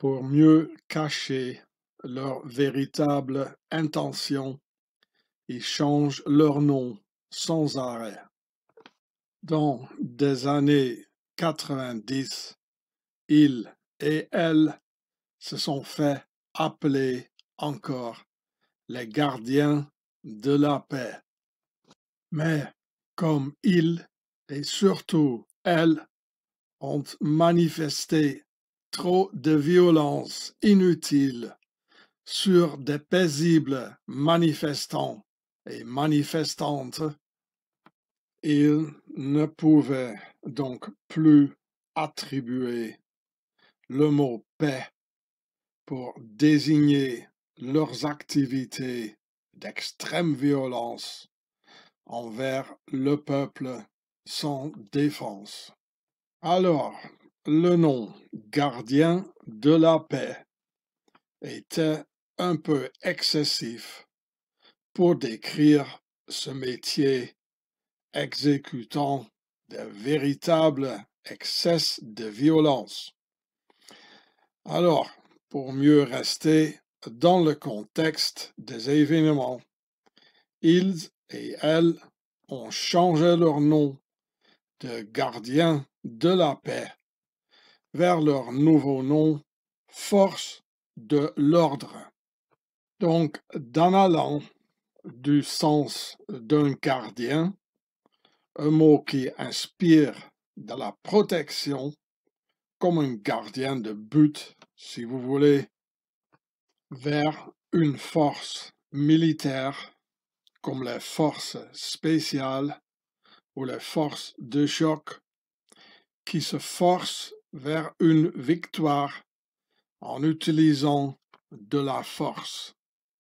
pour mieux cacher leur véritable intention. Ils changent leur nom sans arrêt. Dans des années 90, ils et elles se sont fait appeler encore les gardiens de la paix. Mais comme ils et surtout elles ont manifesté trop de violence inutile sur des paisibles manifestants et manifestantes, ils ne pouvaient donc plus attribuer le mot paix pour désigner leurs activités d'extrême violence envers le peuple sans défense. Alors, le nom gardien de la paix était un peu excessif pour décrire ce métier exécutant de véritables excès de violence. Alors, pour mieux rester dans le contexte des événements, ils et elles ont changé leur nom de gardien de la paix vers leur nouveau nom, force de l'ordre. Donc, d'en allant du sens d'un gardien, un mot qui inspire de la protection, comme un gardien de but, si vous voulez, vers une force militaire, comme les forces spéciales ou les forces de choc, qui se forcent vers une victoire en utilisant de la force.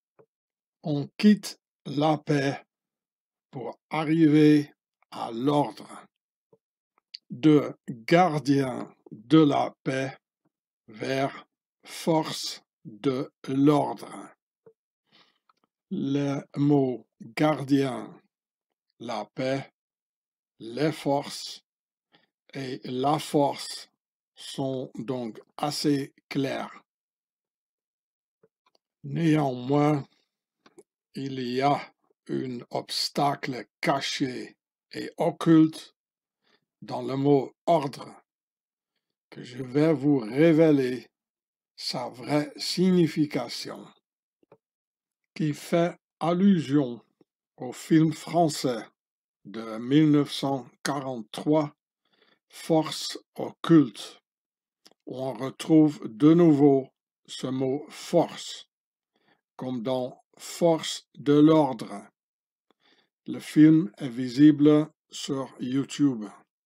On quitte la paix pour arriver à l'ordre. De gardien de la paix vers force de l'ordre. Le mot gardien, la paix, les forces et la force sont donc assez clairs. Néanmoins, il y a un obstacle caché et occulte dans le mot ordre que je vais vous révéler sa vraie signification, qui fait allusion au film français de 1943, Force occulte, où on retrouve de nouveau ce mot force, comme dans Force de l'ordre. Le film est visible sur YouTube.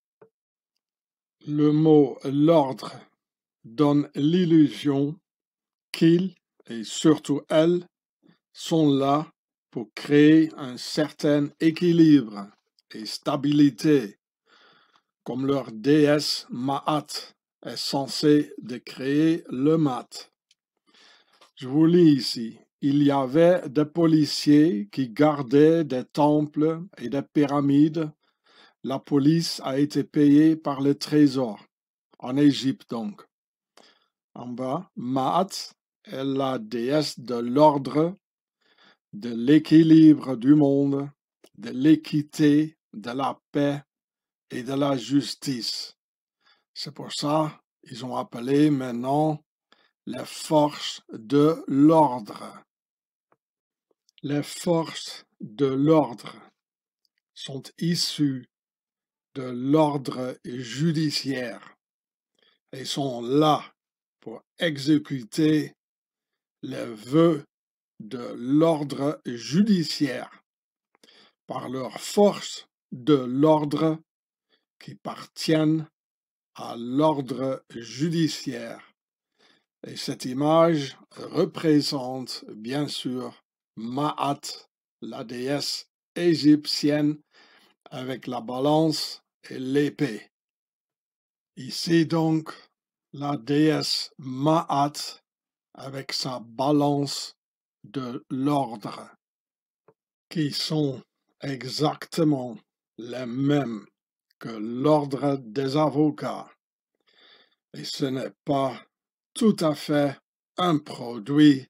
Le mot l'ordre donne l'illusion qu'ils, et surtout elles, sont là pour créer un certain équilibre et stabilité, comme leur déesse Ma'at est censée de créer le mat. Je vous lis ici. Il y avait des policiers qui gardaient des temples et des pyramides. La police a été payée par le trésor, en Égypte donc. En bas, Ma'at est la déesse de l'ordre, de l'équilibre du monde, de l'équité, de la paix et de la justice. C'est pour ça qu'ils ont appelé maintenant les forces de l'ordre. Les forces de l'ordre sont issues de l'ordre judiciaire et sont là pour exécuter les vœux de l'ordre judiciaire par leurs forces de l'ordre qui partiennent à l'ordre judiciaire. Et cette image représente bien sûr Ma'at, la déesse égyptienne, avec la balance et l'épée. Ici donc, la déesse Ma'at avec sa balance de l'ordre, qui sont exactement les mêmes que l'ordre des avocats. Et ce n'est pas tout à fait un produit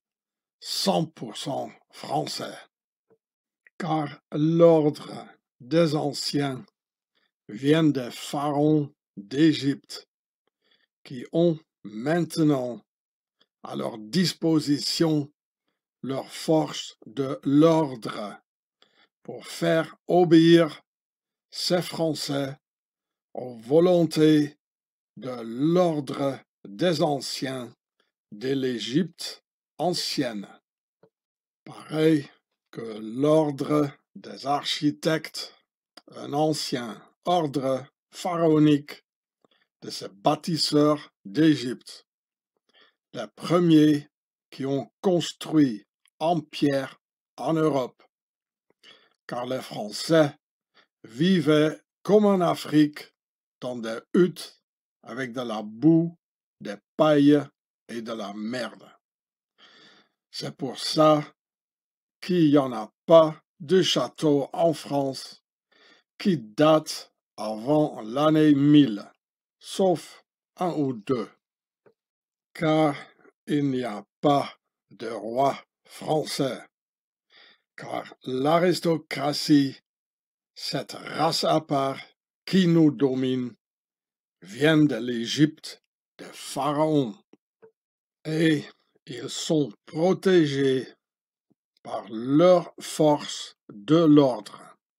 100% français, car l'ordre des anciens vient des pharaons d'Égypte qui ont maintenant à leur disposition leur force de l'ordre pour faire obéir ces Français aux volontés de l'ordre des anciens de l'Égypte ancienne. Pareil que l'ordre des architectes, un ancien ordre pharaonique de ces bâtisseurs d'Égypte, les premiers qui ont construit en pierre en Europe, car les Français vivaient comme en Afrique dans des huttes avec de la boue, des pailles et de la merde. C'est pour ça qu'il n'y en a pas de château en France qui date avant l'année 1000, sauf un ou deux, car il n'y a pas de roi français, car l'aristocratie, cette race à part qui nous domine, vient de l'Égypte des pharaons, et ils sont protégés par leur force de l'ordre,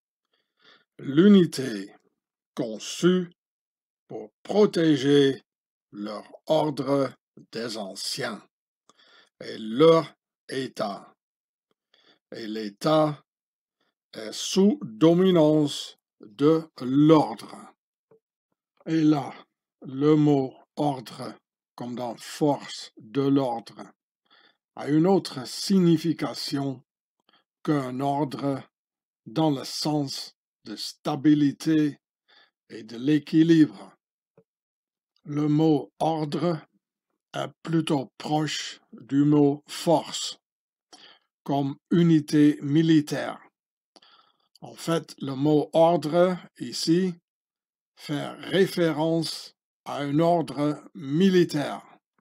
l'unité conçue pour protéger leur ordre des anciens et leur État. Et l'État est sous dominance de l'ordre. Et là, le mot ordre, comme dans force de l'ordre, a une autre signification qu'un ordre dans le sens de stabilité et de l'équilibre. Le mot ordre est plutôt proche du mot force, comme unité militaire. En fait, le mot ordre ici fait référence à un ordre militaire.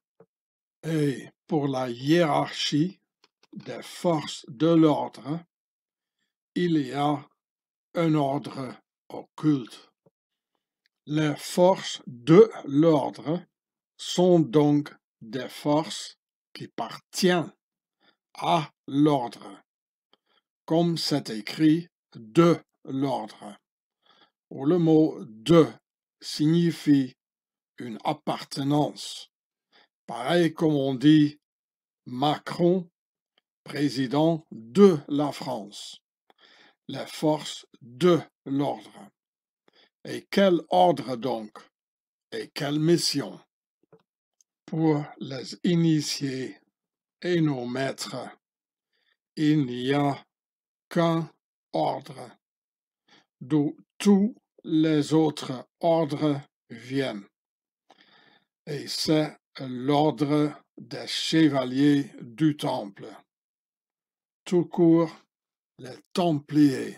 Et pour la hiérarchie des forces de l'ordre, il y a un ordre occulte. Les forces de l'ordre sont donc des forces qui appartiennent à l'ordre, comme c'est écrit de l'ordre, où le mot de signifie une appartenance. Pareil comme on dit Macron, président de la France, les forces de l'ordre. Et quel ordre donc? Et quelle mission? Pour les initiés et nos maîtres, il n'y a qu'un ordre, d'où tous les autres ordres viennent. Et c'est l'ordre des chevaliers du Temple. Tout court, les Templiers.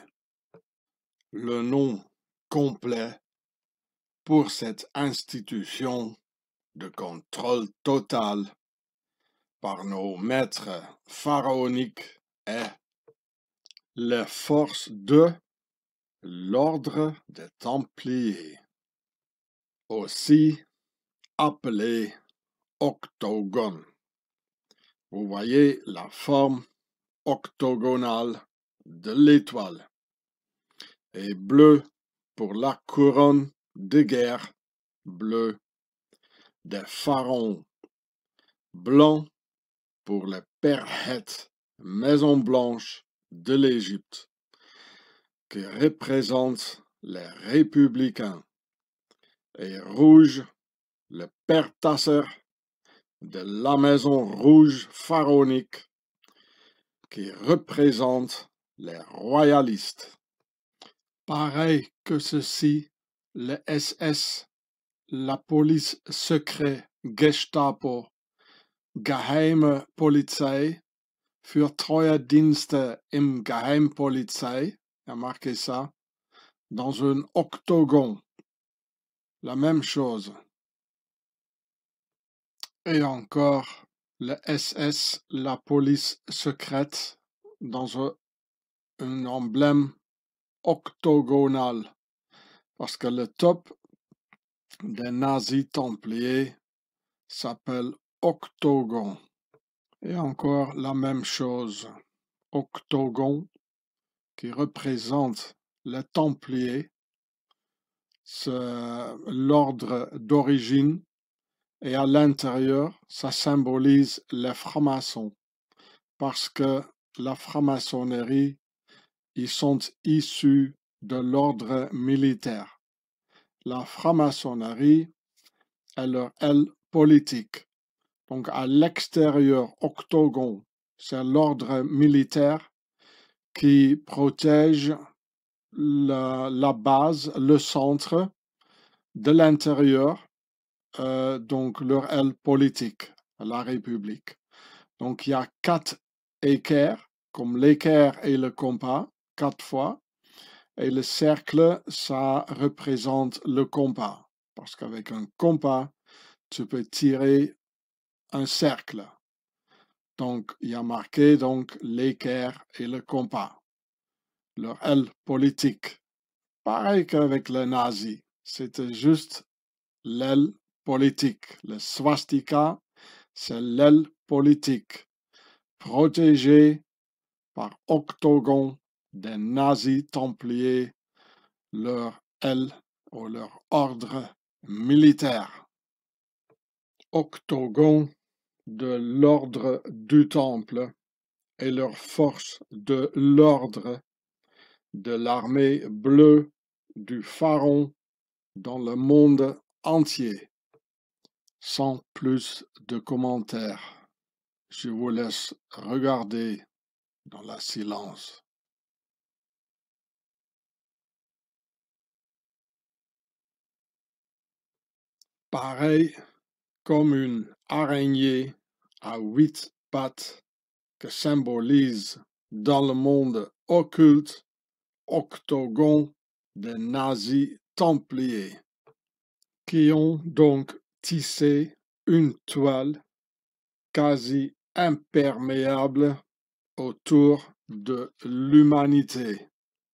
Le nom complet pour cette institution de contrôle total par nos maîtres pharaoniques est les forces de l'ordre des Templiers, aussi appelé octogone. Vous voyez la forme octogonale de l'étoile, et bleu pour la couronne de guerre bleue des pharaons, blanc pour les pèrhettes Maison Blanche de l'Égypte, qui représentent les républicains, et rouge le père Tasser de la Maison Rouge pharaonique, qui représente les royalistes. Pareil que ceci, le SS, la police secrète Gestapo, Geheime Polizei, für treue Dienste im Geheimpolizei, il a marqué ça, dans un octogone. La même chose. Et encore le SS, la police secrète, dans un emblème octogonal, parce que le top des nazis templiers s'appelle octogon. Et encore la même chose, octogon qui représente les templiers, l'ordre d'origine, et à l'intérieur, ça symbolise les francs-maçons, parce que la franc-maçonnerie, ils sont issus de l'ordre militaire. La franc-maçonnerie est leur aile politique. Donc à l'extérieur, octogon, c'est l'ordre militaire qui protège la base, le centre de l'intérieur, donc leur aile politique, la République. Donc il y a 4 équerres, comme l'équerre et le compas, 4 fois, et le cercle, ça représente le compas, parce qu'avec un compas, tu peux tirer un cercle. Donc il y a marqué donc l'équerre et le compas, leur aile politique. Pareil qu'avec les nazis, c'était juste l'aile politique. Le swastika, c'est l'aile politique, protégée par octogon des nazis templiers, leur aile ou leur ordre militaire. Octogon de l'ordre du temple et leur force de l'ordre de l'armée bleue du pharaon dans le monde entier. Sans plus de commentaires, je vous laisse regarder dans le silence. Pareil comme une araignée à 8 pattes que symbolise dans le monde occulte octogon des nazis templiers, qui ont donc tissé une toile quasi imperméable autour de l'humanité.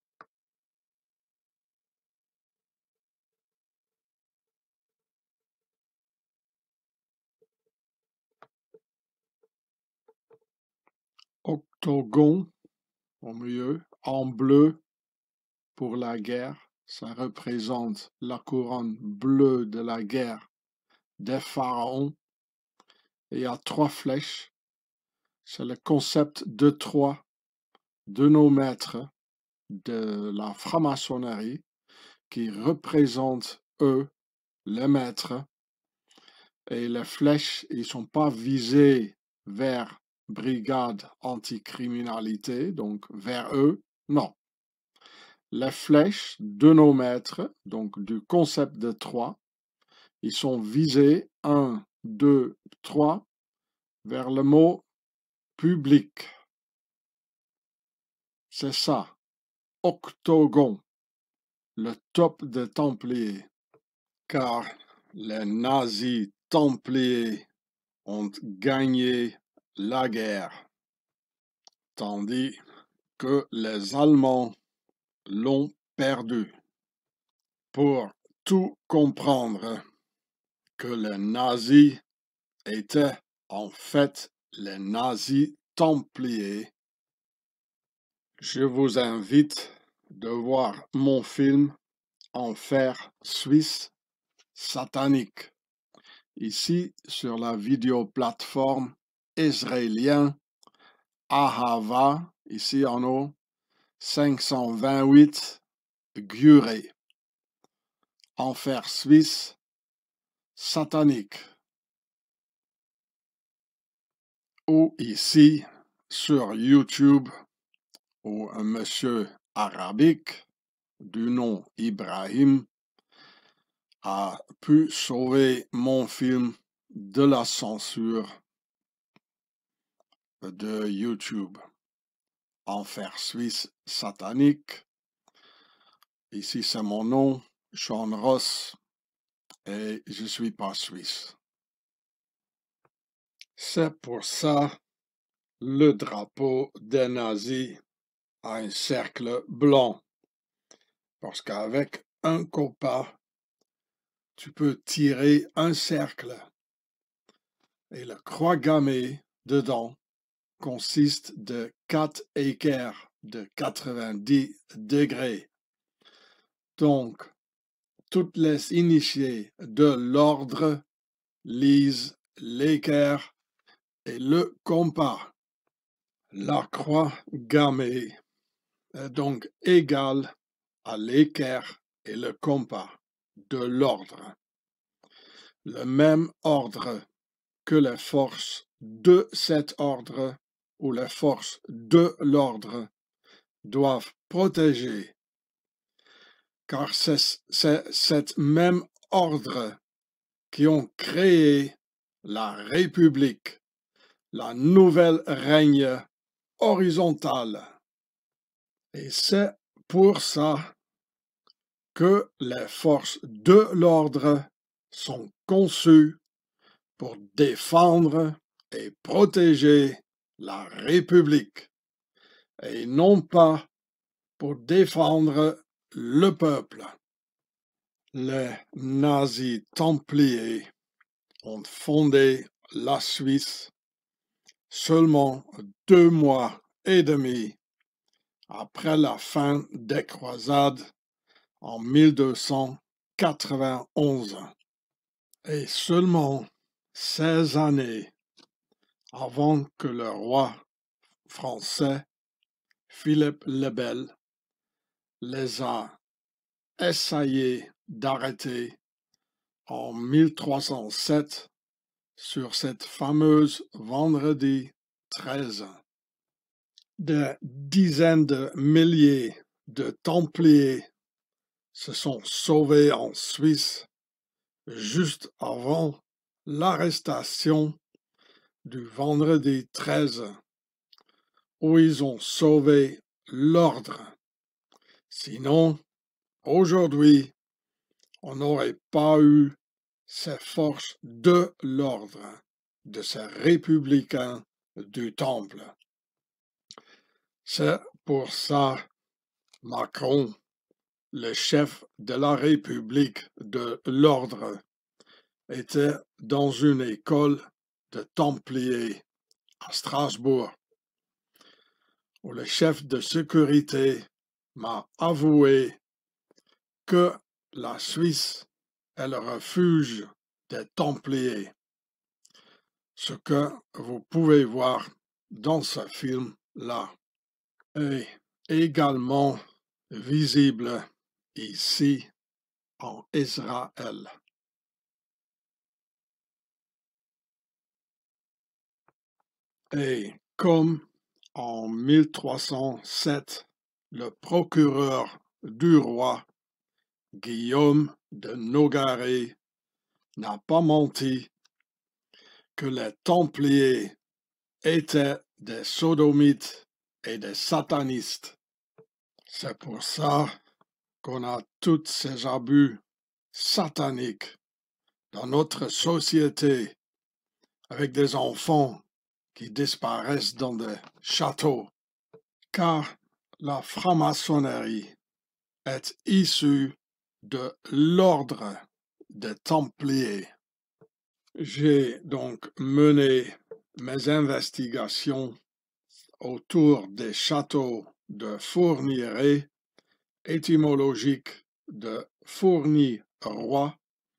Octogon, au milieu, en bleu pour la guerre, ça représente la couronne bleue de la guerre des pharaons. Et il y a 3 flèches, c'est le concept de 3 de nos maîtres de la franc-maçonnerie qui représentent, eux, les maîtres. Et les flèches, ils ne sont pas visés vers brigade anticriminalité, donc vers eux, non. Les flèches de nos maîtres, donc du concept de 3, ils sont visés 1, 2, 3 vers le mot public. C'est ça, octogon, le top des templiers, car les nazis templiers ont gagné la guerre, tandis que les Allemands l'ont perdu. Pour tout comprendre, que les nazis étaient en fait les nazis templiers, je vous invite de voir mon film Enfer suisse satanique, ici sur la vidéoplateforme israélien Ahava, ici en haut, 528 Guré. Enfer suisse satanique. Ou ici sur YouTube, où un monsieur arabique du nom Ibrahim a pu sauver mon film de la censure de YouTube. Enfer suisse satanique. Ici c'est mon nom, Sean Ross, et je suis pas suisse. C'est pour ça le drapeau des nazis a un cercle blanc, parce qu'avec un compas, tu peux tirer un cercle et la croix gammée dedans consiste de 4 équerres de 90 degrés. Donc, toutes les initiés de l'ordre lisent l'équerre et le compas. La croix gammée est donc égale à l'équerre et le compas de l'ordre. Le même ordre que les forces de cet ordre ou les forces de l'ordre doivent protéger, car c'est cet même ordre qui ont créé la République, la nouvelle règne horizontale. Et c'est pour ça que les forces de l'ordre sont conçues pour défendre et protéger la République, et non pas pour défendre le peuple. Les nazis templiers ont fondé la Suisse seulement 2 mois et demi après la fin des croisades en 1291 et seulement 16 années avant que le roi français Philippe le Bel les a essayé d'arrêter en 1307 sur cette fameuse vendredi 13. Des dizaines de milliers de Templiers se sont sauvés en Suisse juste avant l'arrestation du vendredi 13, où ils ont sauvé l'ordre. Sinon, aujourd'hui, on n'aurait pas eu ces forces de l'ordre, de ces républicains du Temple. C'est pour ça Macron, le chef de la République de l'ordre, était dans une école de Templiers à Strasbourg, où le chef de sécurité m'a avoué que la Suisse est le refuge des Templiers, ce que vous pouvez voir dans ce film-là, est également visible ici en Israël. Et comme en 1307, le procureur du roi, Guillaume de Nogaret, n'a pas menti que les Templiers étaient des sodomites et des satanistes. C'est pour ça qu'on a tous ces abus sataniques dans notre société, avec des enfants qui disparaissent dans des châteaux, car la franc-maçonnerie est issue de l'ordre des Templiers. J'ai donc mené mes investigations autour des châteaux de Fourniret, étymologique de Fourni-roi,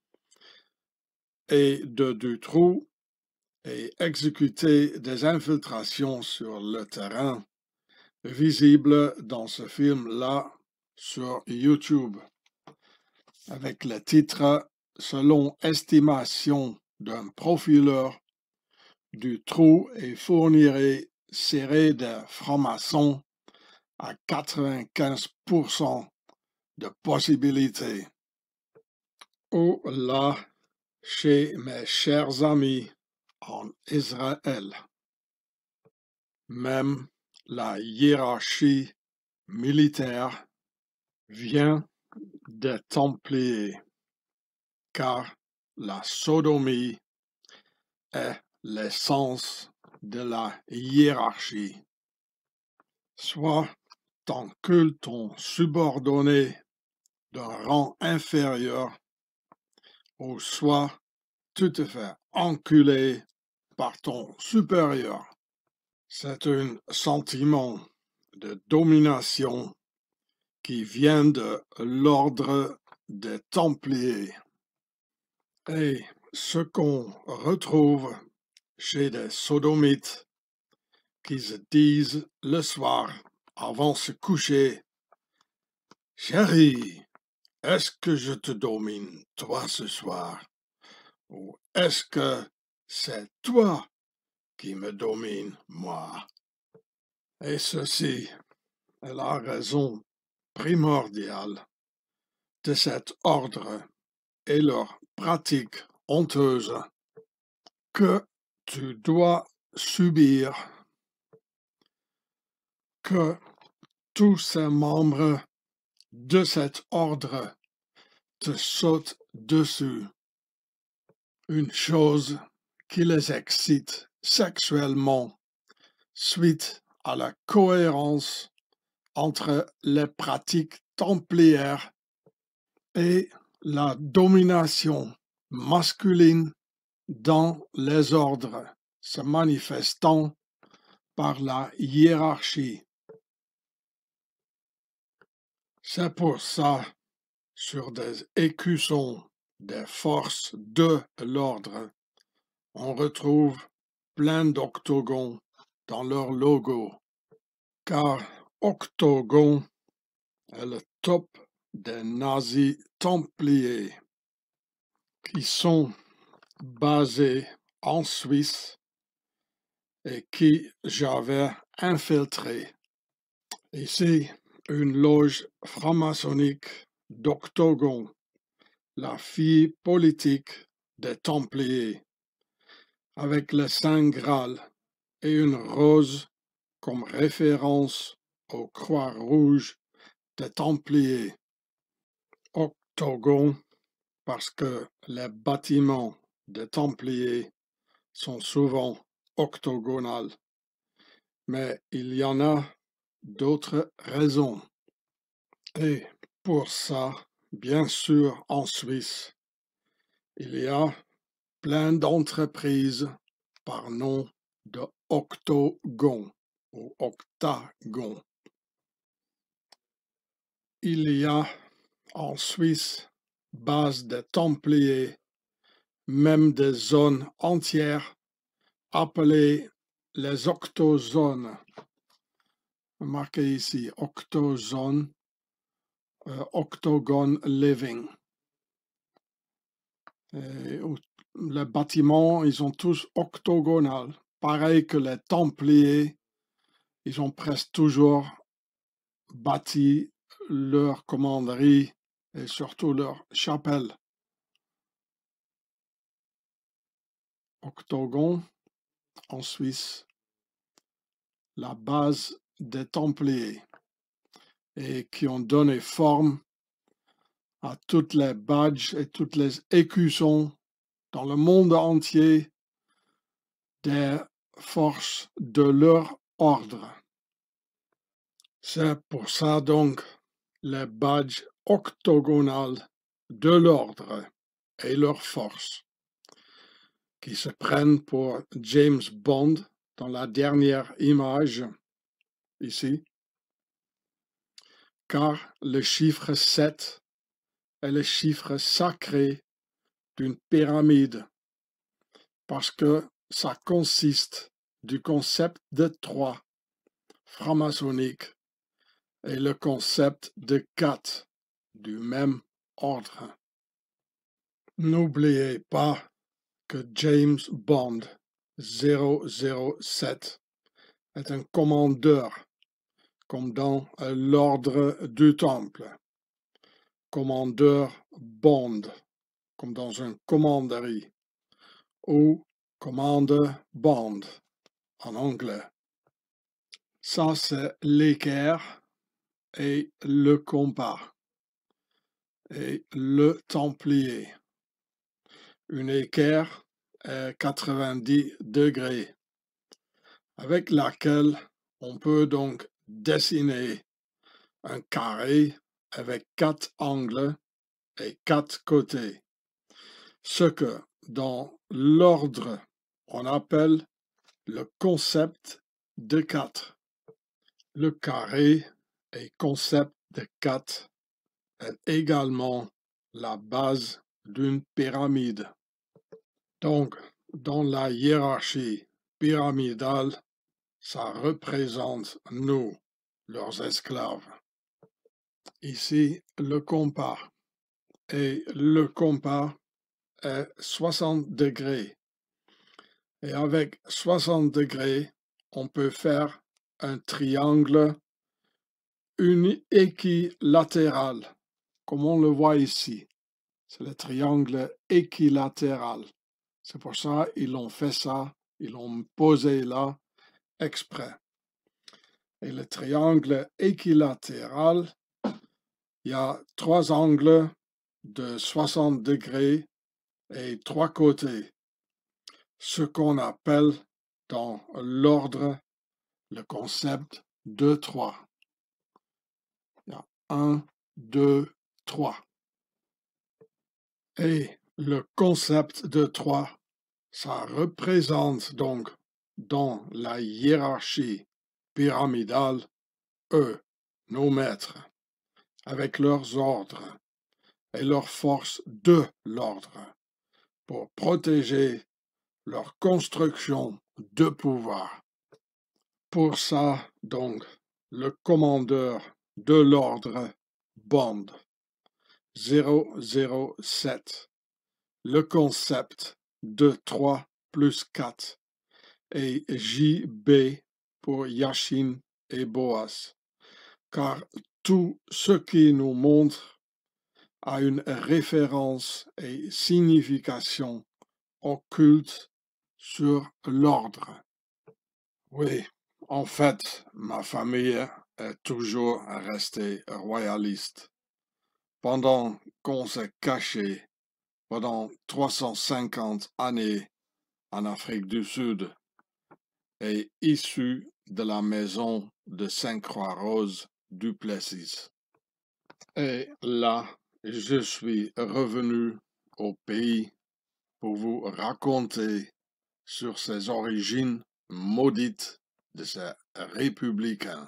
et de Dutroux, et exécuté des infiltrations sur le terrain, visibles dans ce film-là sur YouTube, avec le titre « Selon estimation d'un profileur, Dutroux et Fourniret serré de francs-maçons à 95% de possibilité ». Ou là, chez mes chers amis en Israël. Même la hiérarchie militaire vient des Templiers, car la sodomie est l'essence de la hiérarchie. Soit t'encules ton subordonné d'un rang inférieur, ou soit tu te fais enculer par ton supérieur. C'est un sentiment de domination qui vient de l'ordre des Templiers. Et ce qu'on retrouve chez des sodomites qui se disent le soir avant de se coucher: Chérie, est-ce que je te domine, toi, ce soir? Ou est-ce que c'est toi qui me domine, moi? Et ceci est la raison primordiale de cet ordre et leur pratique honteuse que tu dois subir, que tous ces membres de cet ordre te sautent dessus. Une chose qui les excite sexuellement suite à la cohérence entre les pratiques templières et la domination masculine dans les ordres, se manifestant par la hiérarchie. C'est pour ça, sur des écussons des forces de l'ordre, on retrouve plein d'octogons dans leur logo, car octogon est le top des nazis templiers qui sont basés en Suisse et qui j'avais infiltré. Ici, une loge franc-maçonnique d'octogon, la fille politique des Templiers, avec le Saint Graal et une rose comme référence aux croix rouges des Templiers. Octogon parce que les bâtiments des Templiers sont souvent octogonales, mais il y en a d'autres raisons. Et pour ça, bien sûr, en Suisse, il y a plein d'entreprises par nom de octogon ou octagon. Il y a en Suisse, base des Templiers, même des zones entières appelées les octozones. Marqué ici, octozone, octogone living. Et les bâtiments, ils sont tous octogonales. Pareil que les Templiers, ils ont presque toujours bâti leur commanderie et surtout leur chapelle. Octogon, en Suisse, la base des Templiers, et qui ont donné forme à toutes les badges et toutes les écussons dans le monde entier des forces de leur ordre. C'est pour ça donc les badges octogonales de l'ordre et leurs forces, qui se prennent pour James Bond dans la dernière image, ici, car le chiffre 7 est le chiffre sacré d'une pyramide, parce que ça consiste du concept de 3 franc-maçonnique et le concept de 4 du même ordre. N'oubliez pas que James Bond 007 est un commandeur, comme dans l'ordre du Temple. Commandeur Bond, comme dans une commanderie, ou commande Bond en anglais. Ça, c'est l'équerre et le compas et le templier. Une équerre est 90 degrés, avec laquelle on peut donc dessiner un carré avec 4 angles et 4 côtés, ce que dans l'ordre on appelle le concept de 4. Le carré et concept de 4 est également la base d'une pyramide. Donc, dans la hiérarchie pyramidale, ça représente nous, leurs esclaves. Ici, le compas. Et le compas est 60 degrés. Et avec 60 degrés, on peut faire un triangle équilatéral, comme on le voit ici. C'est le triangle équilatéral. C'est pour ça qu'ils l'ont fait ça, ils l'ont posé là exprès. Et le triangle équilatéral, il y a 3 angles de 60 degrés et 3 côtés, ce qu'on appelle dans l'ordre le concept de 3. Il y a 1, 2, 3. Et le concept de 3, ça représente donc dans la hiérarchie pyramidale, eux, nos maîtres, avec leurs ordres et leurs forces de l'ordre, pour protéger leur construction de pouvoir. Pour ça, donc, le commandeur de l'ordre Bond 007, le concept de 3 plus 4 et JB pour Yashin et Boas, car tout ce qui nous montre a une référence et signification occulte sur l'ordre. Oui, en fait, ma famille est toujours restée royaliste. Pendant qu'on s'est caché pendant 350 années en Afrique du Sud et issu de la maison de Sainte-Croix-Rose du Plessis. Et là, je suis revenu au pays pour vous raconter sur ses origines maudites de ces républicains.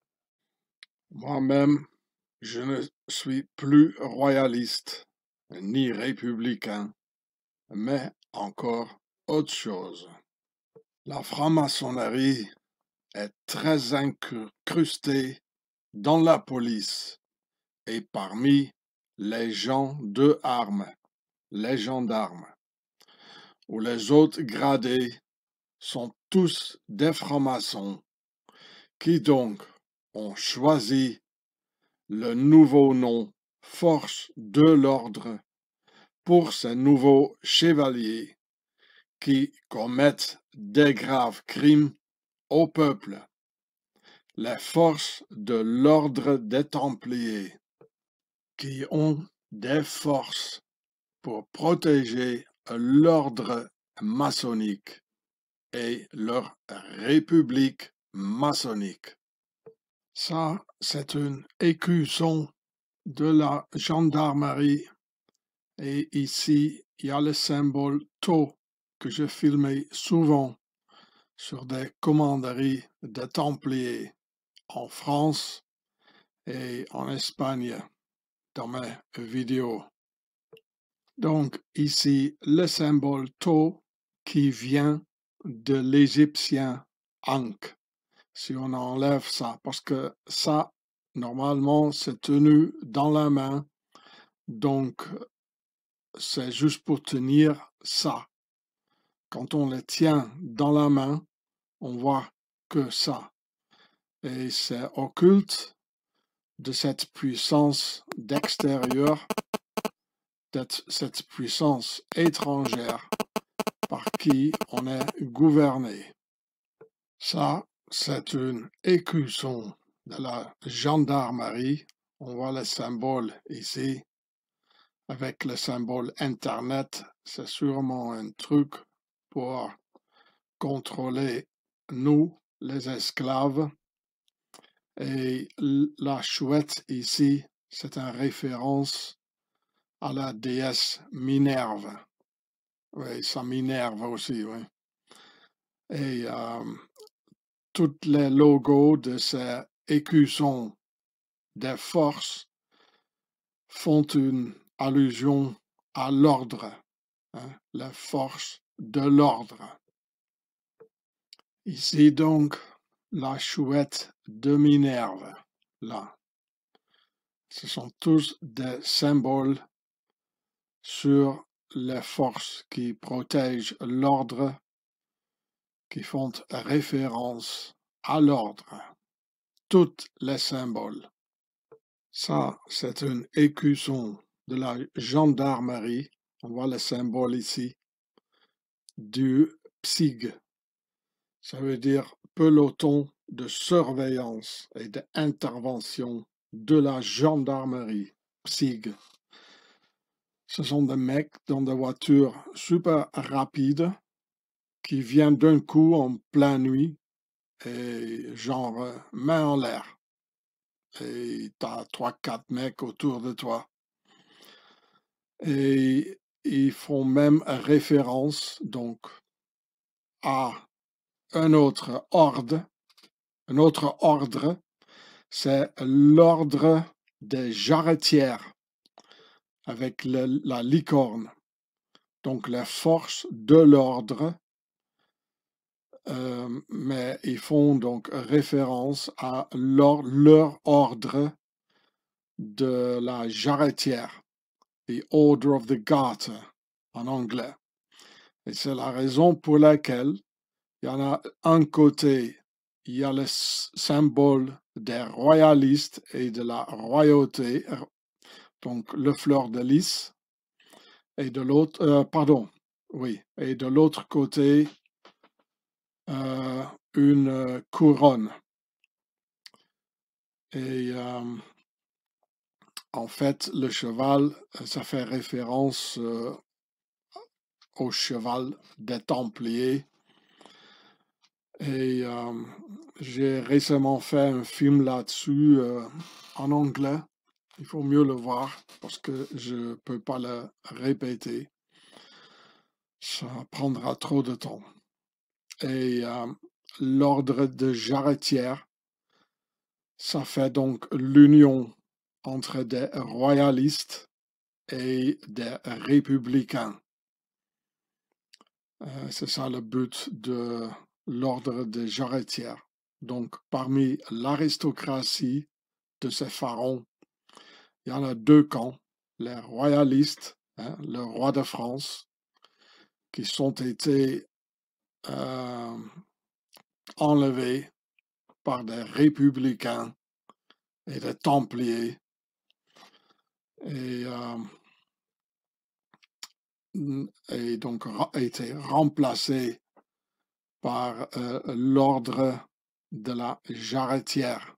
Moi-même, je ne suis plus royaliste ni républicain, mais encore autre chose. La franc-maçonnerie est très incrustée dans la police et parmi les gens de armes, les gendarmes, où les autres gradés sont tous des francs-maçons qui donc ont choisi le nouveau nom Force de l'ordre pour ces nouveaux chevaliers qui commettent des graves crimes au peuple. Les forces de l'ordre des Templiers qui ont des forces pour protéger l'ordre maçonnique et leur république maçonnique. Ça, c'est une écusson de la gendarmerie. Et ici, il y a le symbole Tau que je filmais souvent sur des commanderies de Templiers en France et en Espagne dans mes vidéos. Donc ici, le symbole Tau qui vient de l'égyptien Ankh. Si on enlève ça, parce que ça, normalement, c'est tenu dans la main, donc c'est juste pour tenir ça. Quand on le tient dans la main, on voit que ça. Et c'est occulte de cette puissance d'extérieur, de cette puissance étrangère par qui on est gouverné. Ça, c'est une écusson de la gendarmerie. On voit le symbole ici. Avec le symbole Internet, c'est sûrement un truc pour contrôler nous, les esclaves. Et la chouette ici, c'est une référence à la déesse Minerve. Oui, ça m'énerve aussi, oui. Et tous les logos de ces écussons des forces font une allusion à l'ordre, hein, la force de l'ordre. Ici donc, la chouette de Minerve, là. Ce sont tous des symboles sur les forces qui protègent l'ordre, qui font référence à l'ordre. Tous les symboles. Ça, c'est un écusson de la gendarmerie. On voit le symbole ici du PSIG. Ça veut dire peloton de surveillance et d'intervention de la gendarmerie. PSIG. Ce sont des mecs dans des voitures super rapides qui viennent d'un coup en pleine nuit et genre main en l'air. Et t'as 3-4 mecs autour de toi. Et ils font même référence donc à un autre ordre. Un autre ordre, c'est l'ordre des jarretières avec la licorne. Donc la force de l'ordre, mais ils font donc référence à leur ordre de la jarretière, the Order of the Garter en anglais. Et c'est la raison pour laquelle il y en a un côté, il y a le symbole des royalistes et de la royauté, donc le fleur de lys, et de l'autre, et de l'autre côté, une couronne. Et en fait, le cheval, ça fait référence au cheval des Templiers. Et j'ai récemment fait un film là-dessus en anglais. Il faut mieux le voir parce que je ne peux pas le répéter. Ça prendra trop de temps. Et l'ordre de jarretière, ça fait donc l'union entre des royalistes et des républicains. C'est ça le but de l'ordre des jarretières. Donc, parmi l'aristocratie de ces pharaons, il y en a deux camps, les royalistes, hein, le roi de France, qui sont été enlevés par des républicains et des templiers. Et donc a été remplacé par l'ordre de la jarretière.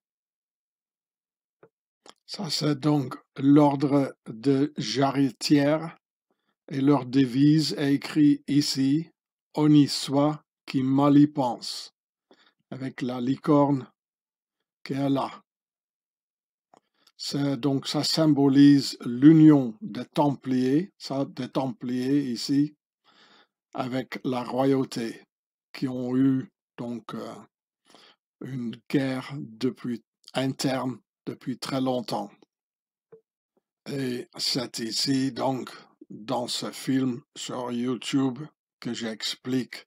Ça, c'est donc l'ordre de jarretière et leur devise est écrit ici, « Honni soit qui mal y pense », avec la licorne qui est là. Donc, ça symbolise l'union des Templiers ici, avec la royauté, qui ont eu donc une guerre interne depuis très longtemps. Et c'est ici, donc, dans ce film sur YouTube, que j'explique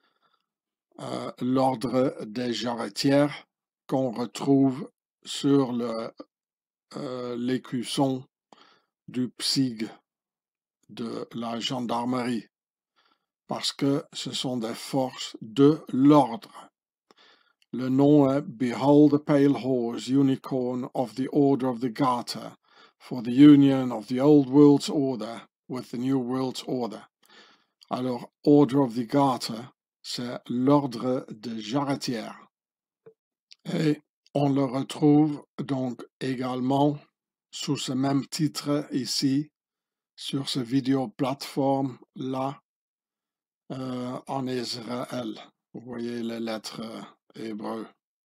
l'ordre des jarretières qu'on retrouve sur l'écusson du PSIG de la gendarmerie, parce que ce sont des forces de l'ordre. Le nom est Behold the Pale Horse, Unicorn of the Order of the Garter, for the union of the Old World's Order with the New World's Order. Alors, Order of the Garter, c'est l'ordre de jarretière. Et on le retrouve donc également sous ce même titre ici, sur ce vidéo plateforme là, en Israël. Vous voyez les lettres hébreux.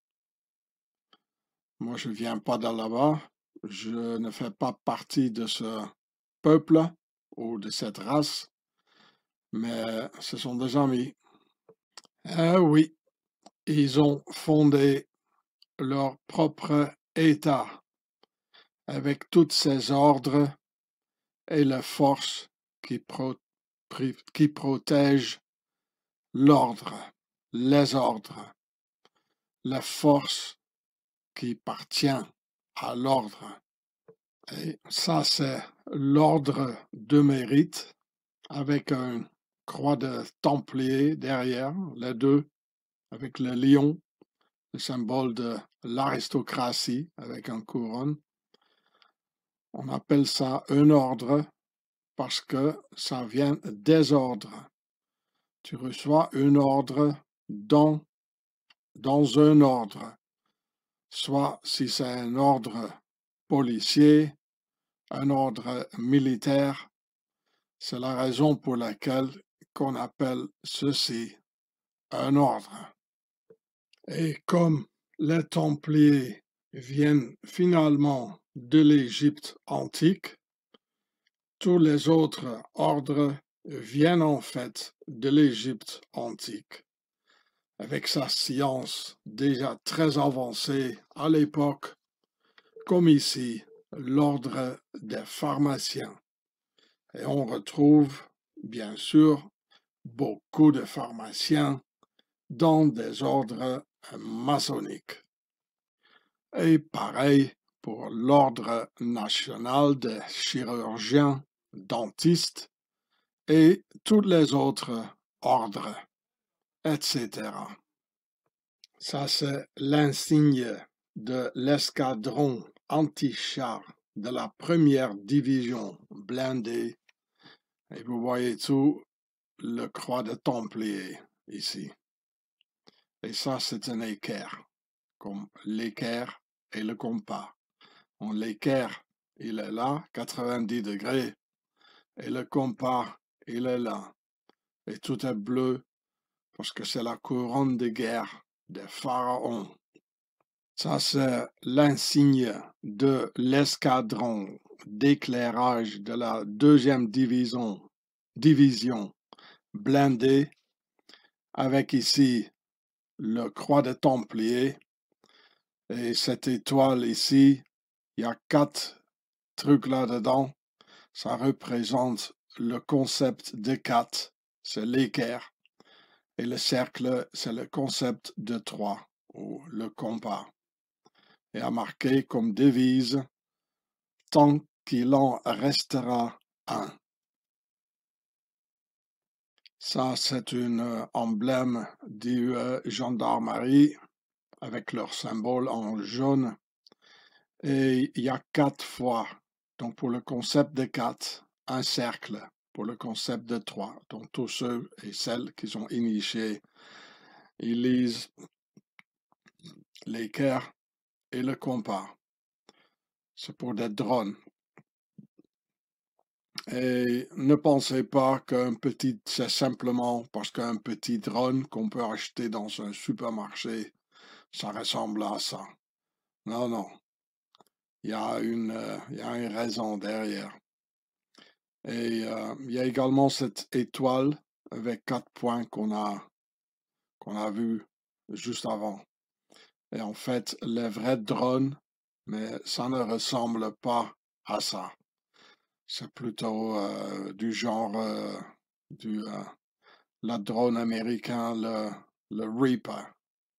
Moi, je viens pas de là-bas. Je ne fais pas partie de ce peuple ou de cette race, mais ce sont des amis. Oui, ils ont fondé leur propre État avec tous ces ordres et les forces qui protègent l'ordre, les ordres, la force qui appartient à l'ordre. Et ça, c'est l'ordre de mérite avec une croix de Templier derrière, les deux, avec le lion, le symbole de l'aristocratie avec une couronne. On appelle ça un ordre parce que ça vient des ordres. Tu reçois un ordre dans un ordre, soit si c'est un ordre policier, un ordre militaire. C'est la raison pour laquelle qu'on appelle ceci un ordre. Et comme les Templiers viennent finalement de l'Égypte antique, tous les autres ordres viennent en fait de l'Égypte antique, avec sa science déjà très avancée à l'époque, comme ici l'ordre des pharmaciens. Et on retrouve, bien sûr, beaucoup de pharmaciens dans des ordres maçonniques. Et pareil pour l'ordre national des chirurgiens, dentistes et tous les autres ordres, etc. Ça, c'est l'insigne de l'escadron anti-char de la première division blindée. Et vous voyez tout le croix de Templier ici. Et ça, c'est un équerre, comme l'équerre et le compas. L'équerre, il est là, 90 degrés, et le compas, il est là. Et tout est bleu, parce que c'est la couronne de guerre des pharaons. Ça, c'est l'insigne de l'escadron d'éclairage de la deuxième division blindée, avec ici le croix de Templier. Et cette étoile ici, il y a 4 trucs là-dedans. Ça représente le concept de 4, c'est l'équerre. Et le cercle, c'est le concept de 3, ou le compas. Et a marqué comme devise, tant qu'il en restera un. Ça, c'est un emblème du gendarmerie avec leur symbole en jaune. Et il y a 4 fois. Donc, pour le concept de 4, un cercle. Pour le concept de 3. Donc, tous ceux et celles qui sont initiés, ils lisent l'équerre et le compas. C'est pour des drones. Et ne pensez pas c'est simplement parce qu'un petit drone qu'on peut acheter dans un supermarché, ça ressemble à ça. Non, non. Il y a une raison derrière. Et il y a également cette étoile avec 4 points qu'on a vu juste avant. Et en fait, les vrais drones, mais ça ne ressemble pas à ça. C'est plutôt du genre la drone américain, le Reaper.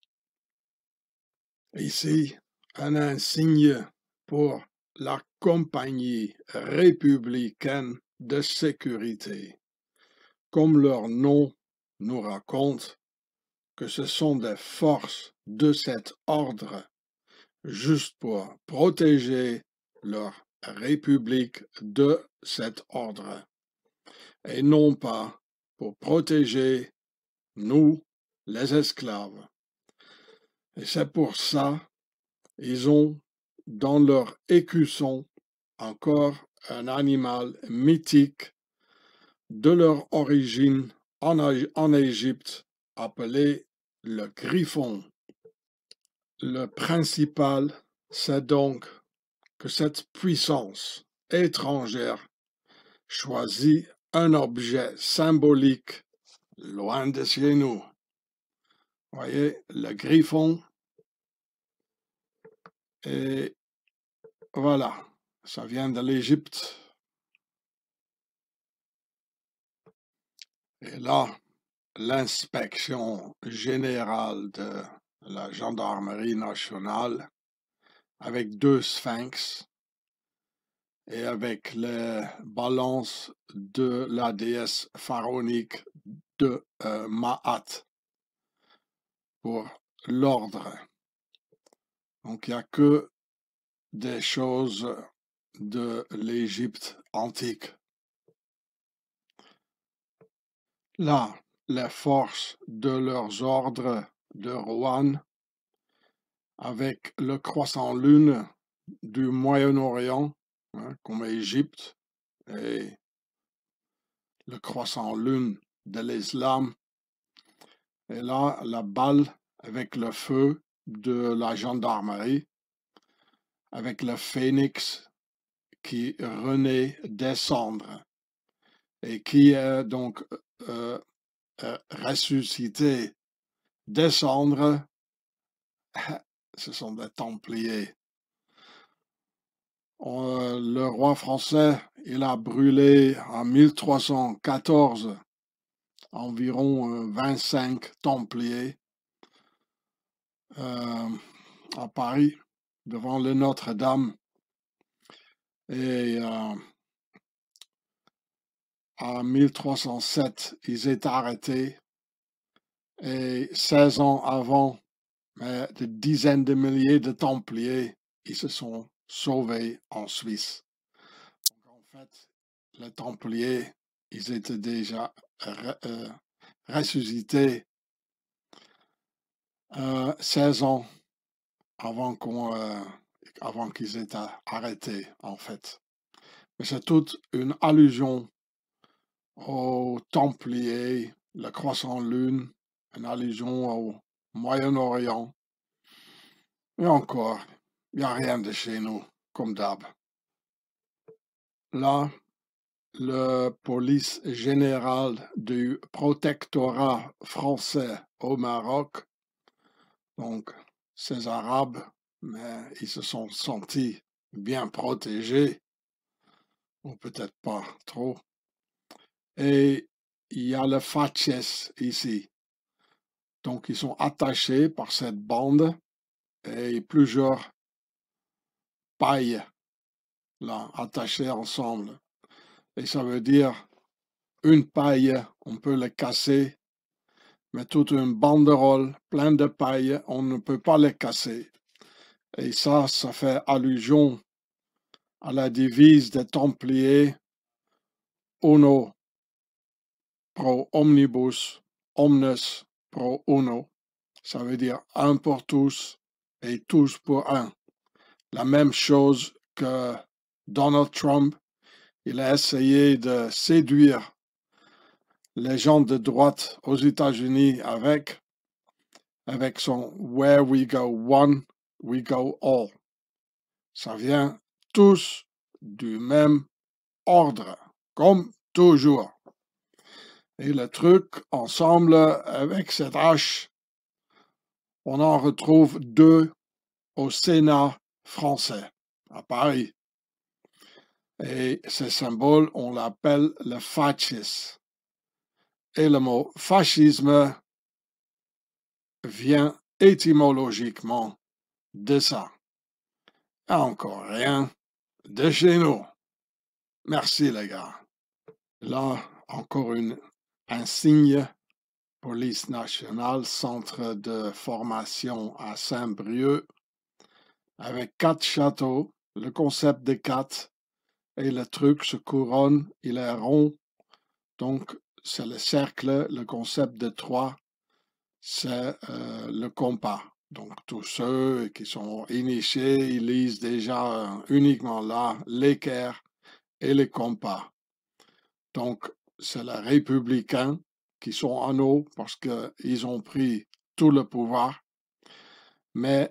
Ici, un insigne pour la compagnie républicaine de sécurité. Comme leur nom nous raconte que ce sont des forces de cet ordre juste pour protéger leur république de cet ordre et non pas pour protéger nous, les esclaves. Et c'est pour ça ils ont dans leur écusson encore un animal mythique de leur origine en Égypte appelé le griffon. Le principal, c'est donc que cette puissance étrangère choisit un objet symbolique loin de chez nous. Voyez, le griffon, et voilà, ça vient de l'Égypte. Et là, l'inspection générale de la gendarmerie nationale avec 2 sphinx et avec les balances de la déesse pharaonique de Maat pour l'ordre. Donc il n'y a que des choses de l'Égypte antique. Là, les forces de leurs ordres de Rouen avec le croissant lune du Moyen-Orient, hein, comme Égypte, et le croissant lune de l'islam, et là, la balle avec le feu de la gendarmerie, avec le phénix qui renaît des cendres et qui est donc ressuscité des cendres. Ce sont des Templiers. Le roi français, il a brûlé en 1314 environ 25 Templiers à Paris, devant le Notre-Dame. Et en 1307, ils étaient arrêtés. Et 16 ans avant, des dizaines de milliers de Templiers, ils se sont sauvés en Suisse. Donc, en fait, les Templiers, ils étaient déjà ressuscités 16 ans avant qu'ils étaient arrêtés, en fait. Mais c'est toute une allusion aux Templiers, le croissant lune, une allusion au Moyen-Orient. Et encore, il n'y a rien de chez nous, comme d'hab. Là, le police général du protectorat français au Maroc, donc ces Arabes, mais ils se sont sentis bien protégés, ou peut-être pas trop. Et il y a le Fatches ici. Donc ils sont attachés par cette bande et plusieurs pailles là, attachées ensemble. Et ça veut dire une paille, on peut les casser, mais toute une banderole pleine de pailles, on ne peut pas les casser. Et ça fait allusion à la devise des Templiers, Uno pro omnibus, omnes pro uno. Ça veut dire un pour tous et tous pour un. La même chose que Donald Trump, il a essayé de séduire les gens de droite aux États-Unis avec son Where we go one, we go all. Ça vient tous du même ordre, comme toujours. Et le truc, ensemble, avec cette hache, on en retrouve 2 au Sénat français, à Paris. Et ce symbole, on l'appelle le fascisme. Et le mot fascisme vient étymologiquement de ça. Encore rien de chez nous. Merci les gars. Là, encore un signe. Police nationale, centre de formation à Saint-Brieuc, avec 4 châteaux, le concept des 4, et le truc se couronne, il est rond, donc c'est le cercle, le concept de 3, c'est le compas. Donc tous ceux qui sont initiés, ils lisent déjà uniquement là l'équerre et le compas. Donc c'est le républicain, qui sont en eau parce qu'ils ont pris tout le pouvoir, mais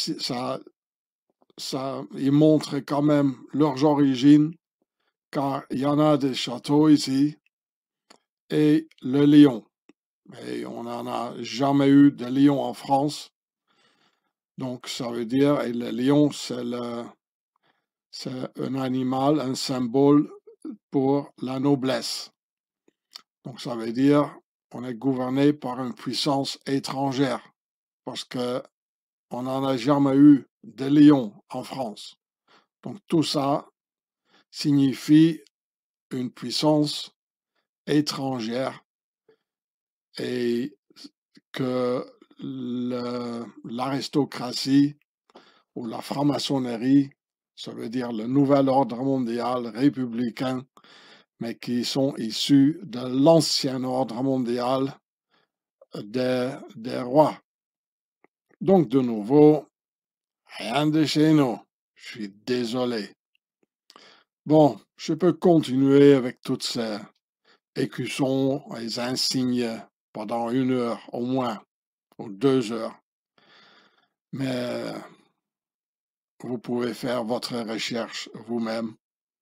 ils montrent quand même leurs origines, car il y en a des châteaux ici, et le lion. Et on n'en a jamais eu de lion en France, donc ça veut dire, et le lion, c'est un animal, un symbole pour la noblesse. Donc ça veut dire on est gouverné par une puissance étrangère, parce que on n'en a jamais eu de lion en France. Donc tout ça signifie une puissance étrangère et que l'aristocratie ou la franc-maçonnerie, ça veut dire le nouvel ordre mondial républicain, mais qui sont issus de l'ancien ordre mondial des rois. Donc de nouveau, rien de chez nous. Je suis désolé. Bon, je peux continuer avec toutes ces écussons, les insignes pendant 1 heure au moins, ou 2 heures. Mais vous pouvez faire votre recherche vous-même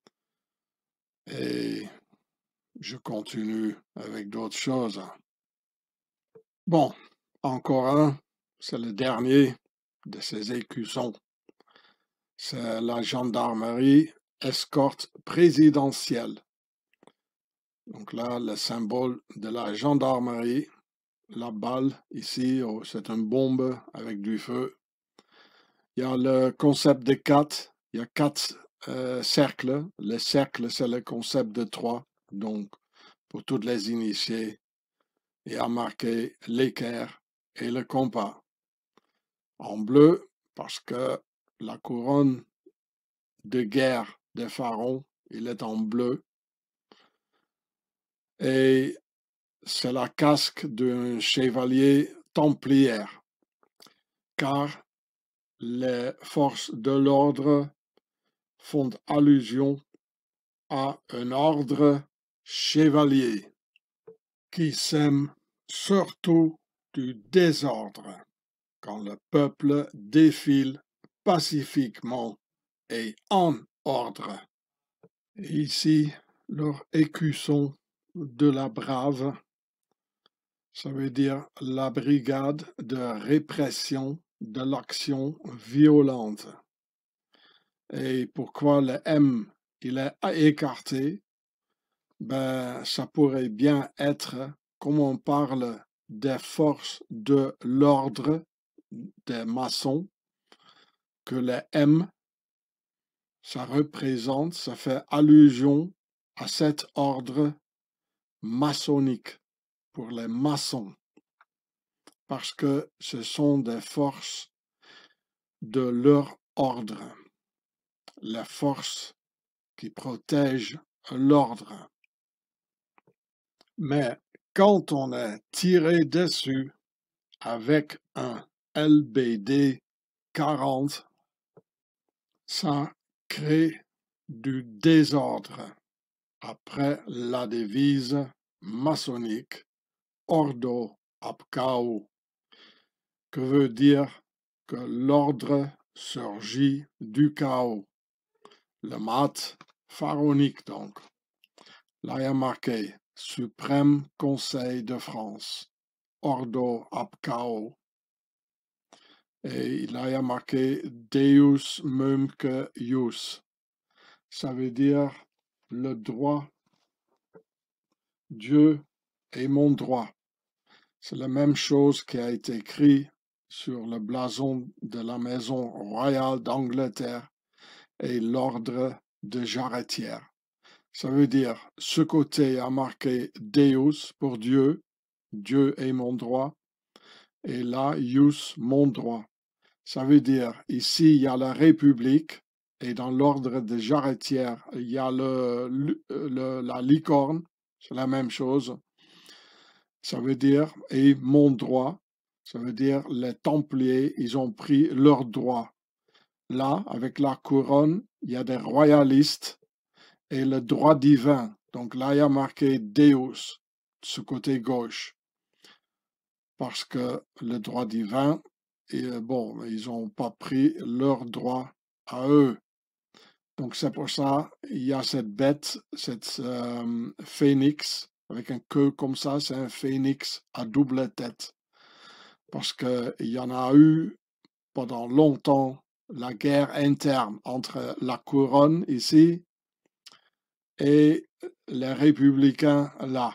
et je continue avec d'autres choses. Bon, encore un, c'est le dernier de ces écussons. C'est la gendarmerie escorte présidentielle. Donc là, le symbole de la gendarmerie, la balle ici, c'est une bombe avec du feu. Il y a le concept de 4, il y a 4 cercles. Le cercle, c'est le concept de 3. Donc, pour toutes les initiés, il y a marqué l'équerre et le compas. En bleu, parce que la couronne de guerre des pharaons, il est en bleu. Et c'est la casque d'un chevalier templière, car les forces de l'ordre font allusion à un ordre chevalier qui sème surtout du désordre quand le peuple défile pacifiquement et en ordre. Et ici, leur écusson de la brave, ça veut dire la brigade de répression de l'action violente. Et pourquoi le M, il est écarté? Ben, ça pourrait bien être, comme on parle des forces de l'ordre des maçons, que le M, ça représente, ça fait allusion à cet ordre maçonnique pour les maçons, parce que ce sont des forces de leur ordre, les forces qui protègent l'ordre. Mais quand on est tiré dessus avec un LBD 40, ça crée du désordre après la devise maçonnique Ordo ab chaos, que veut dire que l'ordre surgit du chaos. Le mat pharaonique donc. Là il y a marqué Suprême Conseil de France, Ordo ab chaos. Et là il y a marqué Deus mumque ius. Ça veut dire le droit, Dieu est mon droit. C'est la même chose qui a été écrit sur le blason de la maison royale d'Angleterre et l'ordre de Jarretière. Ça veut dire, ce côté a marqué Deus pour Dieu, Dieu est mon droit, et là, ius, mon droit. Ça veut dire, ici, il y a la République, et dans l'ordre de Jarretière, il y a la licorne, c'est la même chose. Ça veut dire, et mon droit, ça veut dire, les Templiers, ils ont pris leur droit. Là, avec la couronne, il y a des royalistes et le droit divin. Donc là, il y a marqué Deus. ce côté gauche, parce que le droit divin, bon, ils n'ont pas pris leur droit à eux. Donc c'est pour ça, il y a cette bête, cette phénix, avec un queue comme ça, c'est un phénix à double tête. Parce qu'il y en a eu pendant longtemps la guerre interne entre la couronne ici et les républicains là.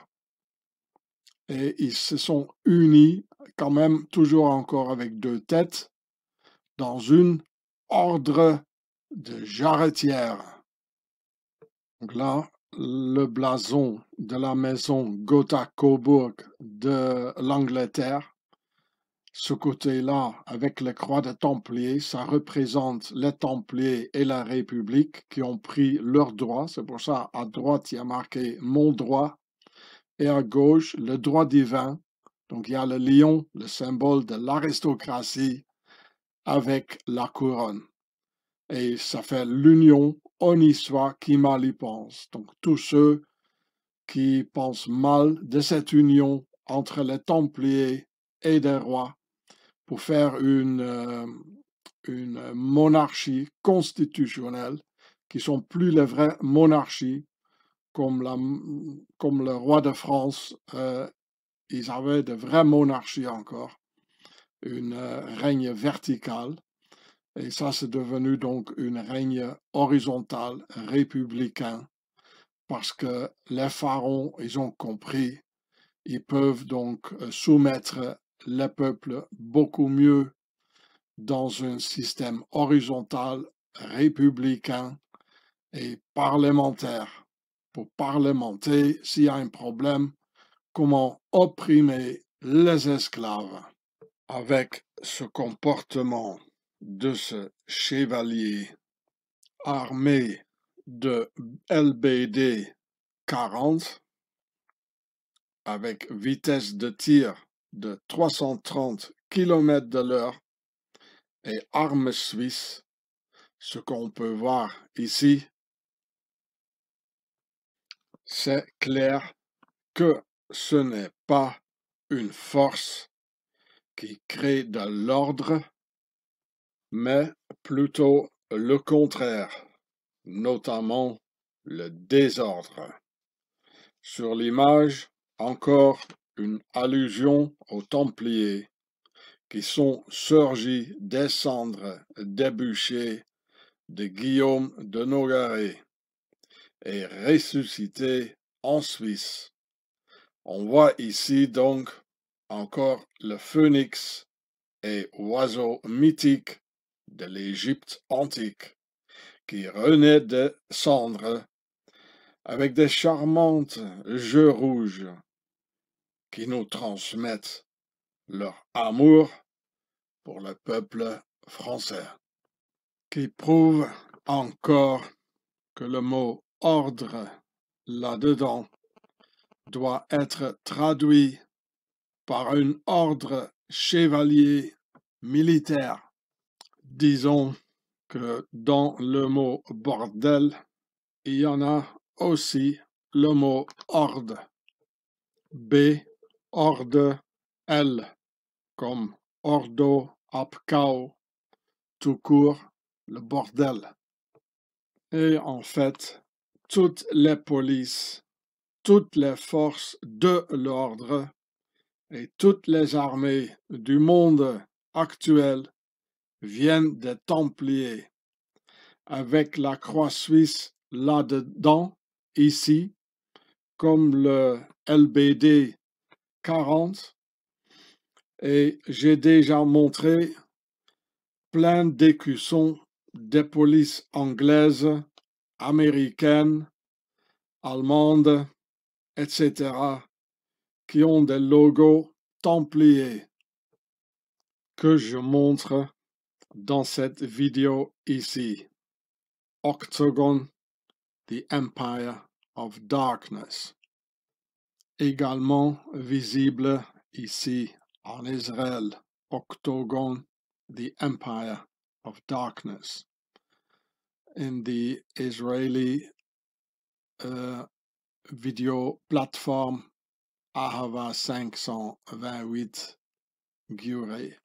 Et ils se sont unis quand même toujours encore avec deux têtes dans une ordre de jarretière. Donc là, le blason de la maison Gotha-Coburg de l'Angleterre, ce côté-là, avec les croix des Templiers, ça représente les Templiers et la République qui ont pris leurs droits. C'est pour ça, à droite, il y a marqué « Mon droit » et à gauche, le droit divin. Donc, il y a le lion, le symbole de l'aristocratie, avec la couronne. Et ça fait l'union, on y soit, qui mal y pense. Donc, tous ceux qui pensent mal de cette union entre les Templiers et des rois, pour faire une monarchie constitutionnelle, qui sont plus les vraies monarchies, comme le roi de France, ils avaient de vraies monarchies encore, une règne verticale, et ça c'est devenu donc une règne horizontale, républicain, parce que les pharaons, ils ont compris, ils peuvent donc soumettre le peuple beaucoup mieux dans un système horizontal, républicain et parlementaire. Pour parlementer, s'il y a un problème, comment opprimer les esclaves. Avec ce comportement de ce chevalier armé de LBD 40, avec vitesse de tir de 330 km de l'heure, et armes suisses, ce qu'on peut voir ici, c'est clair que ce n'est pas une force qui crée de l'ordre, mais plutôt le contraire, notamment le désordre. Sur l'image, encore une allusion aux Templiers qui sont surgis des cendres des bûchers de Guillaume de Nogaret et ressuscités en Suisse. On voit ici donc encore le phénix et oiseau mythique de l'Égypte antique qui renaît des cendres avec des charmantes jeux rouges qui nous transmettent leur amour pour le peuple français, qui prouve encore que le mot ordre là-dedans doit être traduit par un ordre chevalier militaire. Disons que dans le mot bordel, il y en a aussi le mot horde. B, horde, L, comme ordo, apkao, tout court, le bordel. Et en fait, toutes les polices, toutes les forces de l'ordre et toutes les armées du monde actuel viennent des Templiers, avec la croix suisse là-dedans, ici, comme le LBD 40. Et j'ai déjà montré plein d'écussons des polices anglaises, américaines, allemandes, etc., qui ont des logos templiers que je montre dans cette vidéo ici. Octagon, the Empire of Darkness. Également visible ici en Israël. Octagon, the Empire of Darkness. In the Israeli video platform Ahava 528 Guré.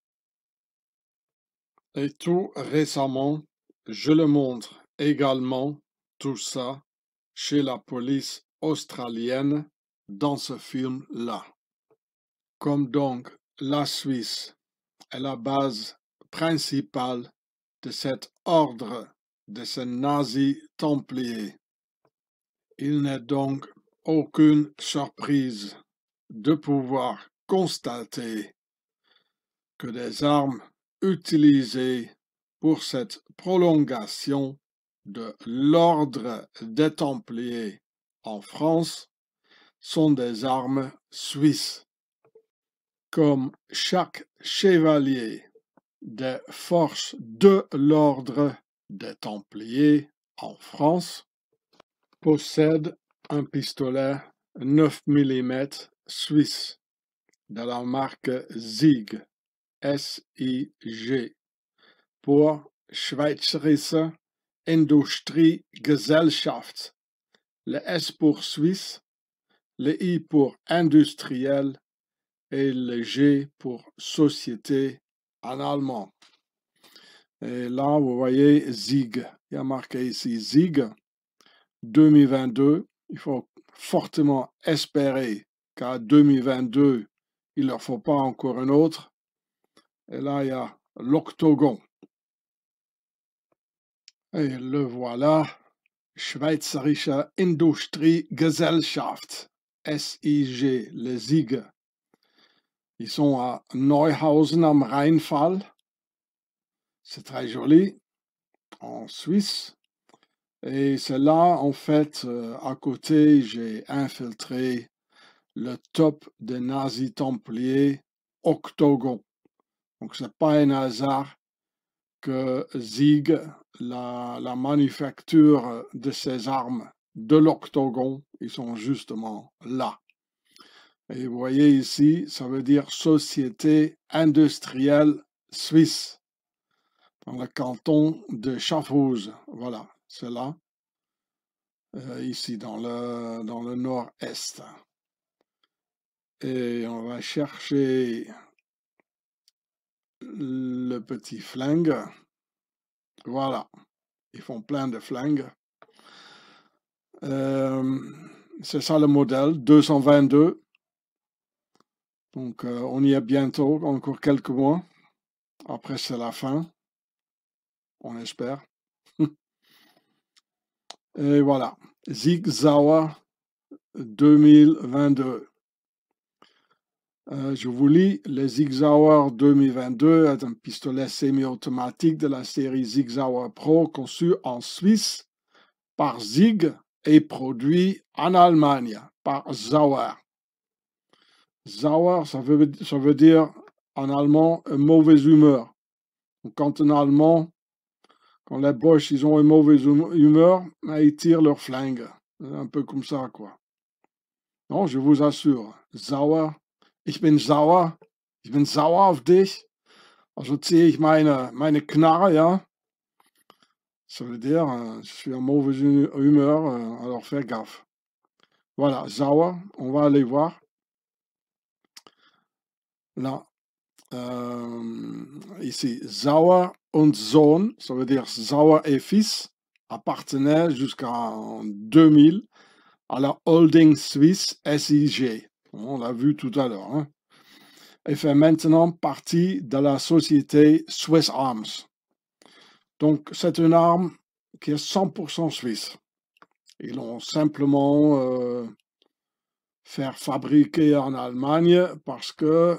Et tout récemment, je le montre également, tout ça, chez la police australienne dans ce film-là. Comme donc la Suisse est la base principale de cet ordre de ces nazis templiers, il n'est donc aucune surprise de pouvoir constater que des armes utilisées pour cette prolongation de l'ordre des Templiers en France sont des armes suisses. Comme chaque chevalier des forces de l'ordre des Templiers en France possède un pistolet 9 mm suisse de la marque SIG, SIG, pour Schweizerische Industriegesellschaft, le S pour Suisse, le I pour industriel et le G pour société en allemand. Et là, vous voyez SIG, il y a marqué ici SIG 2022. Il faut fortement espérer qu'à 2022, il ne leur faut pas encore un autre. Et là, il y a l'octogon. Et le voilà, Schweizerische Industriegesellschaft, SIG, les SIG. Ils sont à Neuhausen am Rheinfall. C'est très joli, en Suisse. Et c'est là, en fait, à côté, j'ai infiltré le top des nazis templiers octogon. Donc, ce n'est pas un hasard que SIG, la manufacture de ces armes de l'octogon, ils sont justement là. Et vous voyez ici, ça veut dire Société industrielle suisse, dans le canton de Schaffhausen. Voilà, c'est là, ici dans le nord-est. Et on va chercher le petit flingue. Voilà, ils font plein de flingues. C'est ça le modèle, 222. Donc on y est bientôt, encore quelques mois. Après c'est la fin, on espère. Et voilà, Sig Sauer 2022. Je vous lis, le Sig Sauer 2022 est un pistolet semi-automatique de la série Sig Sauer Pro conçu en Suisse par Sig et produit en Allemagne par Sauer. Sauer, ça veut dire en allemand mauvaise humeur. Donc, quand en allemand, quand les Boches ils ont une mauvaise humeur, ils tirent leur flingue. C'est un peu comme ça, quoi. Non, je vous assure, Sauer, ich bin sauer auf dich. Also ziehe ich meine Knarre, ja. Ça veut dire, je suis en mauvaise humeur, alors fais gaffe. Voilà, Sauer, on va aller voir. Là, ici, Sauer und Sohn, ça veut dire Sauer et fils, appartenait jusqu'en 2000 à la holding suisse SIG. On l'a vu tout à l'heure. Hein. Et fait maintenant partie de la société Swiss Arms. Donc, c'est une arme qui est 100% suisse. Ils l'ont simplement fait fabriquer en Allemagne parce que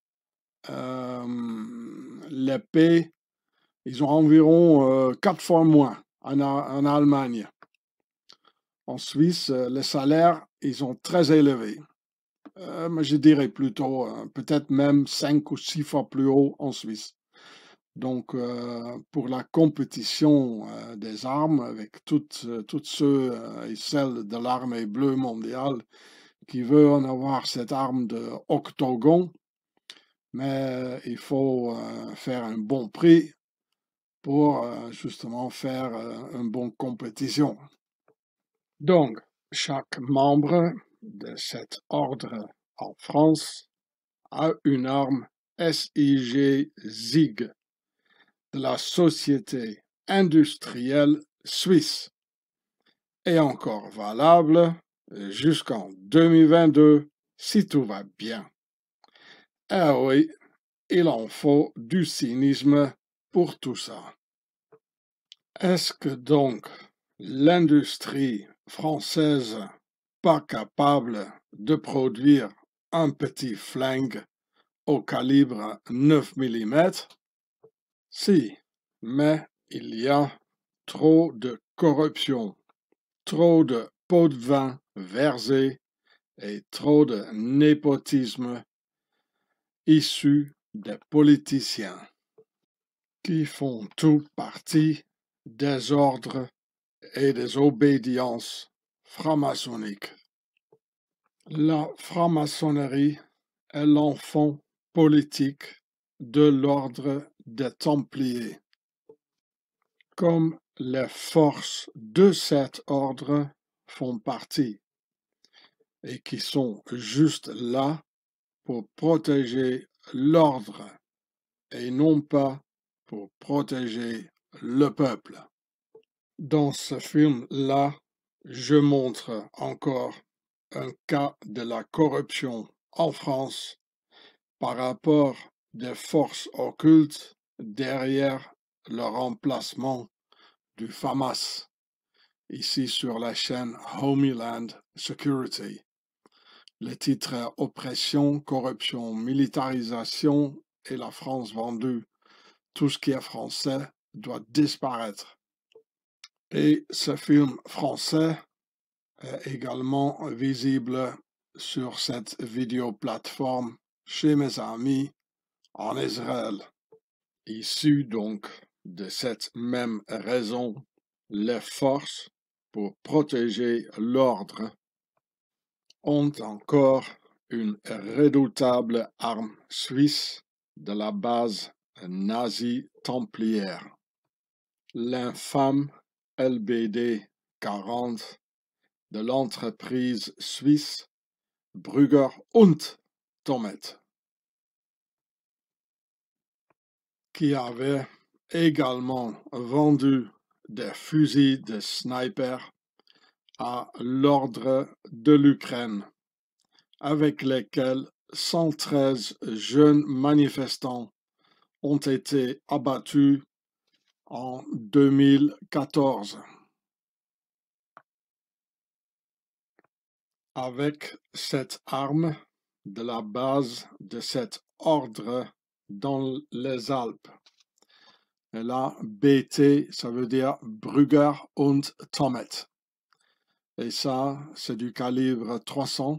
l'épée, ils ont environ 4 fois moins en Allemagne. En Suisse, les salaires, ils sont très élevés. Mais je dirais plutôt, peut-être même 5 ou 6 fois plus haut en Suisse. Donc, pour la compétition des armes avec toutes ceux et celles de l'armée bleue mondiale qui veulent en avoir cette arme de octogon, mais il faut faire un bon prix pour justement faire une bonne compétition. Donc, chaque membre de cet ordre en France a une arme SIG ZIG de la Société industrielle suisse et encore valable jusqu'en 2022 si tout va bien. Eh oui, il en faut du cynisme pour tout ça. Est-ce que donc l'industrie française pas capable de produire un petit flingue au calibre 9 mm? Si, mais il y a trop de corruption, trop de pots de vin versés et trop de népotisme issu des politiciens qui font tout partie des ordres et des obédiences franc-maçonniques. La franc-maçonnerie est l'enfant politique de l'ordre des Templiers. Comme les forces de cet ordre font partie et qui sont juste là pour protéger l'ordre et non pas pour protéger le peuple. Dans ce film-là, je montre encore un cas de la corruption en France par rapport des forces occultes derrière le remplacement du FAMAS, ici sur la chaîne Homeland Security. Le titre est Oppression, corruption, militarisation et la France vendue. Tout ce qui est français doit disparaître. Et ce film français est également visible sur cette vidéoplateforme chez mes amis en Israël. Issu donc de cette même raison, les forces pour protéger l'ordre ont encore une redoutable arme suisse de la base nazie templière, l'infâme LBD 40 de l'entreprise suisse Brügger und Thomet, qui avait également vendu des fusils de sniper à l'ordre de l'Ukraine, avec lesquels 113 jeunes manifestants ont été abattus en 2014. Avec cette arme de la base de cet ordre dans les Alpes. Et là, BT, ça veut dire Brügger und Thomet. Et ça, c'est du calibre 300,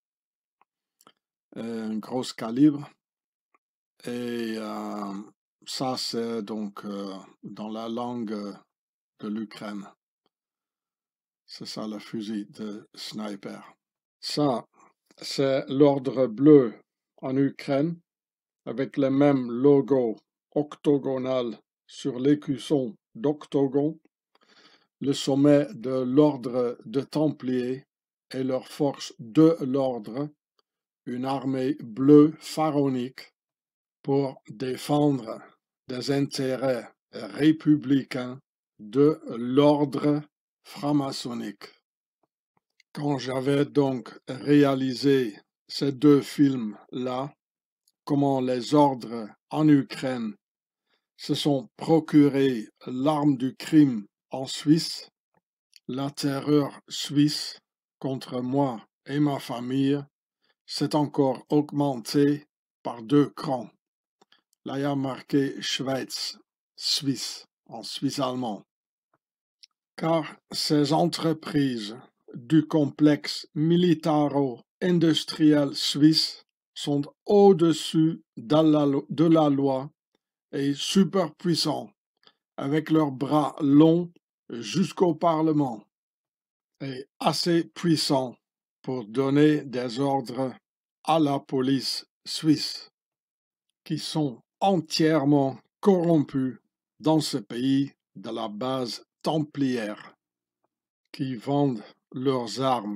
un gros calibre. Et ça, c'est donc dans la langue de l'Ukraine. C'est ça le fusil de sniper. Ça, c'est l'ordre bleu en Ukraine, avec le même logo octogonal sur l'écusson d'octogon, le sommet de l'ordre de Templiers et leur force de l'ordre, une armée bleue pharaonique pour défendre des intérêts républicains de l'ordre franc-maçonnique. Quand j'avais donc réalisé ces deux films-là, comment les ordres en Ukraine se sont procurés l'arme du crime en Suisse, la terreur suisse contre moi et ma famille s'est encore augmentée par 2 crans. Là, il y a marqué Schweiz, Suisse, en suisse allemand. Car ces entreprises du complexe militaro-industriel suisse sont au-dessus de la loi et superpuissants, avec leurs bras longs jusqu'au Parlement, et assez puissants pour donner des ordres à la police suisse, qui sont entièrement corrompus dans ce pays de la base templière, qui vendent leurs armes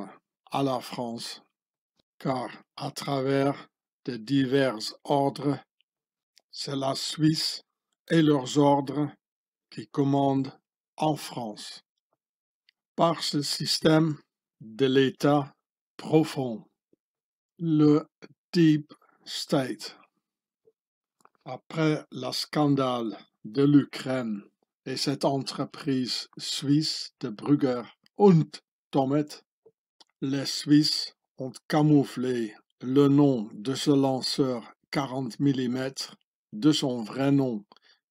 à la France, car à travers de divers ordres, c'est la Suisse et leurs ordres qui commandent en France. Par ce système de l'État profond, le Deep State. Après le scandale de l'Ukraine et cette entreprise suisse de Brugger und Thomet, les Suisses ont camouflé le nom de ce lanceur 40 mm de son vrai nom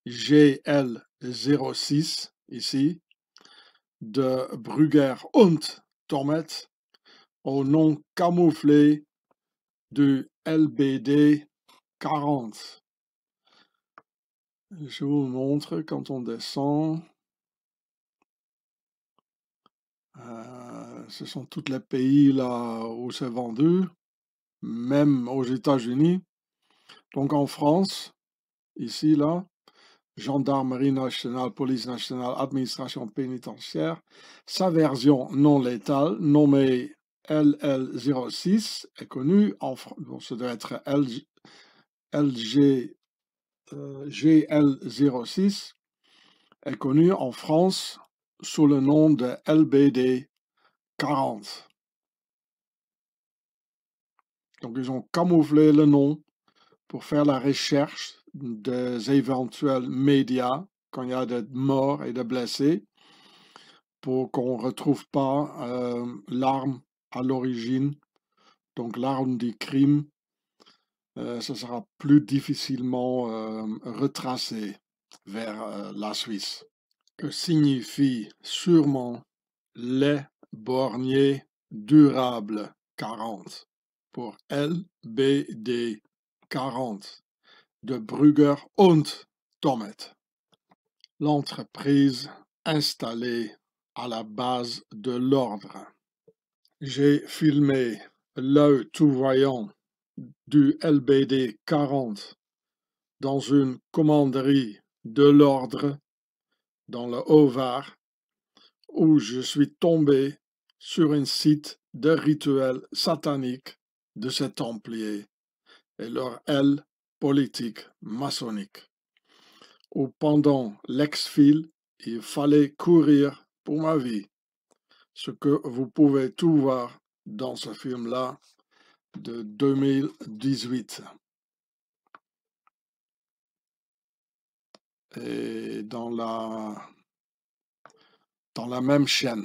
GL06, ici, de Brugger und Thomet, au nom camouflé du LBD 40. Je vous montre quand on descend. Ce sont tous les pays là où c'est vendu, même aux États-Unis. Donc en France, ici, là, Gendarmerie nationale, police nationale, administration pénitentiaire, sa version non létale, nommée LL06, est connue en France. Bon, ça doit être GL06, est connue en France sous le nom de LBD 40. Donc ils ont camouflé le nom pour faire la recherche des éventuels médias quand il y a des morts et des blessés, pour qu'on ne retrouve pas l'arme à l'origine, donc l'arme du crime. Ce sera plus difficilement retracé vers la Suisse. Que signifie sûrement les borniers durables 40 pour LBD 40 de Brugger und Thomet, l'entreprise installée à la base de l'ordre. J'ai filmé l'œil tout-voyant du LBD 40 dans une commanderie de l'ordre dans le Haut-Var, où je suis tombé sur un site de rituel satanique de ces Templiers et leur aile politique maçonnique, où pendant l'exfil, il fallait courir pour ma vie, ce que vous pouvez tout voir dans ce film-là de 2018. Et dans la même chaîne,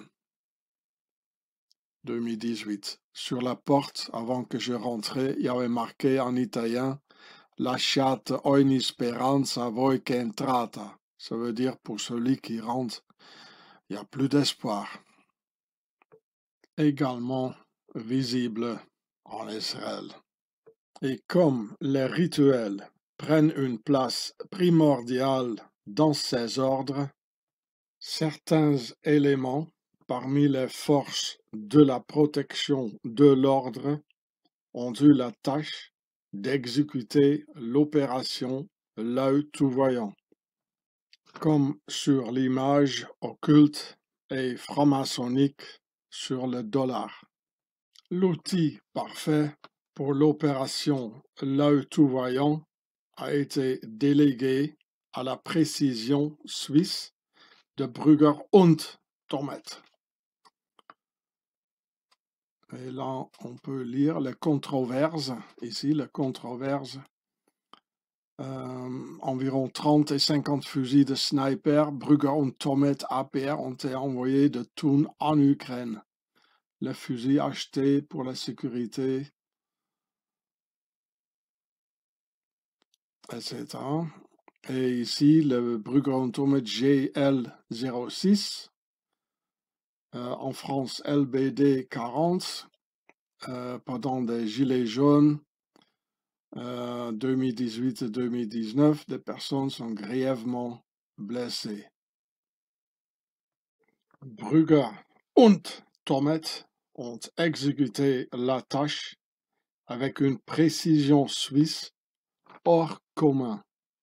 2018, sur la porte, avant que je rentrais, il y avait marqué en italien « Lasciate ogni speranza voi che entrata ». Ça veut dire « pour celui qui rentre, il n'y a plus d'espoir ». Également visible en Israël. Et comme les rituels prennent une place primordiale dans ces ordres, certains éléments parmi les forces de la protection de l'ordre ont eu la tâche d'exécuter l'opération l'œil tout-voyant, comme sur l'image occulte et franc-maçonnique sur le dollar. L'outil parfait pour l'opération l'œil tout-voyant a été délégué à la précision suisse de Brugger und Thomet. Et là, on peut lire les controverses. Ici, les controverses. Environ 30 et 50 fusils de sniper Brugger und Thomet APR ont été envoyés de Thun en Ukraine. Les fusils achetés pour la sécurité, etc. Et ici, le Brugger und Thomet GL06, en France LBD 40, pendant des gilets jaunes 2018 et 2019, des personnes sont grièvement blessées. Brugger und Thomet ont exécuté la tâche avec une précision suisse hors commun.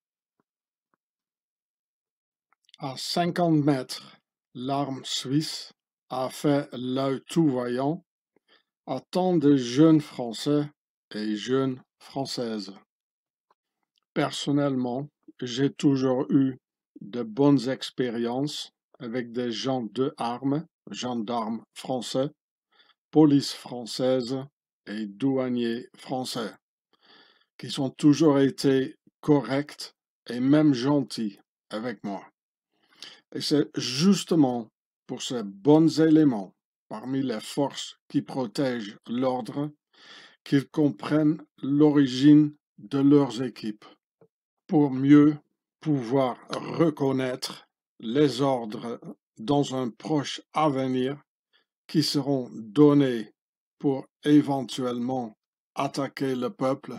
À 50 mètres, l'arme suisse a fait l'œil tout-voyant à tant de jeunes Français et jeunes Françaises. Personnellement, j'ai toujours eu de bonnes expériences avec des gens de armes, gendarmes français, police française et douaniers français, qui ont toujours été corrects et même gentils avec moi. Et c'est justement pour ces bons éléments parmi les forces qui protègent l'ordre qu'ils comprennent l'origine de leurs équipes pour mieux pouvoir reconnaître les ordres dans un proche avenir qui seront donnés pour éventuellement attaquer le peuple,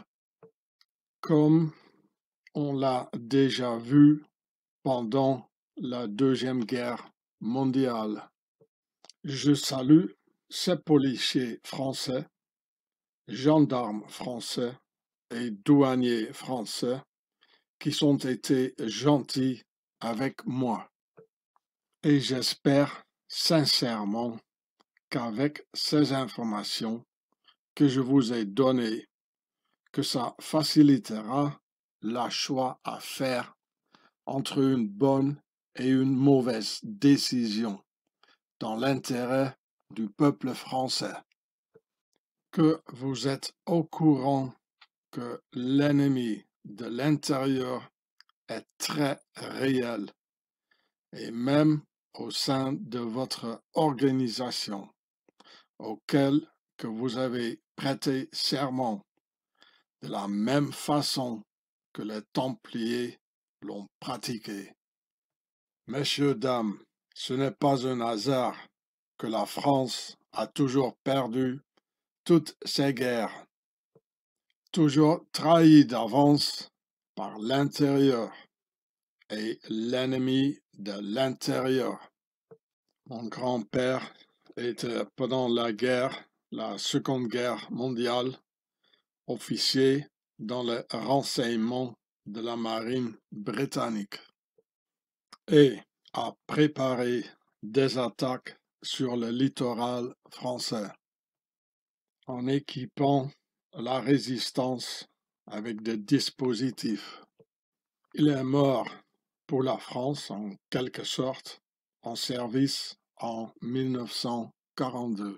comme on l'a déjà vu pendant la Deuxième Guerre mondiale. Je salue ces policiers français, gendarmes français et douaniers français qui ont été gentils avec moi. Et j'espère sincèrement qu'avec ces informations que je vous ai données, que ça facilitera le choix à faire entre une bonne et une mauvaise décision dans l'intérêt du peuple français. Que vous êtes au courant que l'ennemi de l'intérieur est très réel et même au sein de votre organisation auquel que vous avez prêté serment de la même façon que les Templiers l'ont pratiqué. Messieurs, dames, ce n'est pas un hasard que la France a toujours perdu toutes ses guerres, toujours trahie d'avance par l'intérieur et l'ennemi de l'intérieur. Mon grand-père était pendant la Seconde Guerre mondiale, officier dans le renseignement de la marine britannique et a préparé des attaques sur le littoral français en équipant la résistance avec des dispositifs. Il est mort pour la France en quelque sorte en service en 1942.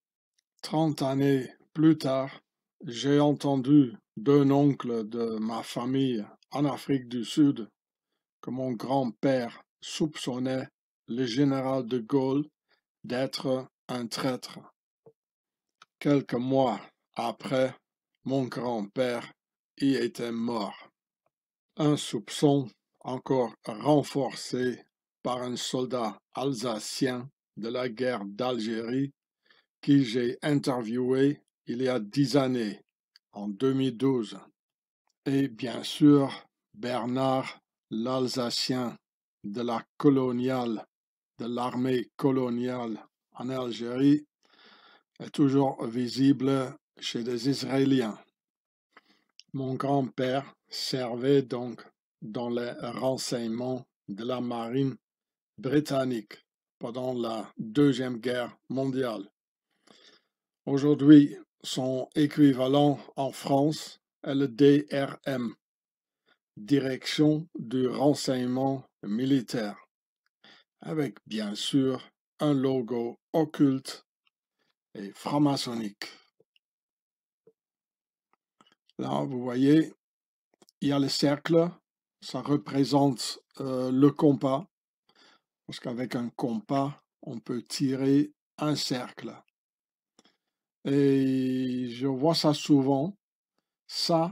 30 années plus tard, j'ai entendu d'un oncle de ma famille en Afrique du Sud que mon grand-père soupçonnait le général de Gaulle d'être un traître. Quelques mois après, mon grand-père y était mort. Un soupçon encore renforcé par un soldat alsacien de la guerre d'Algérie qui j'ai interviewé il y a 10 années, en 2012. Et bien sûr, Bernard l'Alsacien de la coloniale, de l'armée coloniale en Algérie, est toujours visible chez les Israéliens. Mon grand-père servait donc dans les renseignements de la marine britannique pendant la Deuxième Guerre mondiale. Aujourd'hui, son équivalent en France est le DRM, Direction du renseignement militaire, avec bien sûr un logo occulte et franc-maçonnique. Là, vous voyez, il y a le cercle, ça représente le compas, parce qu'avec un compas, on peut tirer un cercle. Et je vois ça souvent, ça,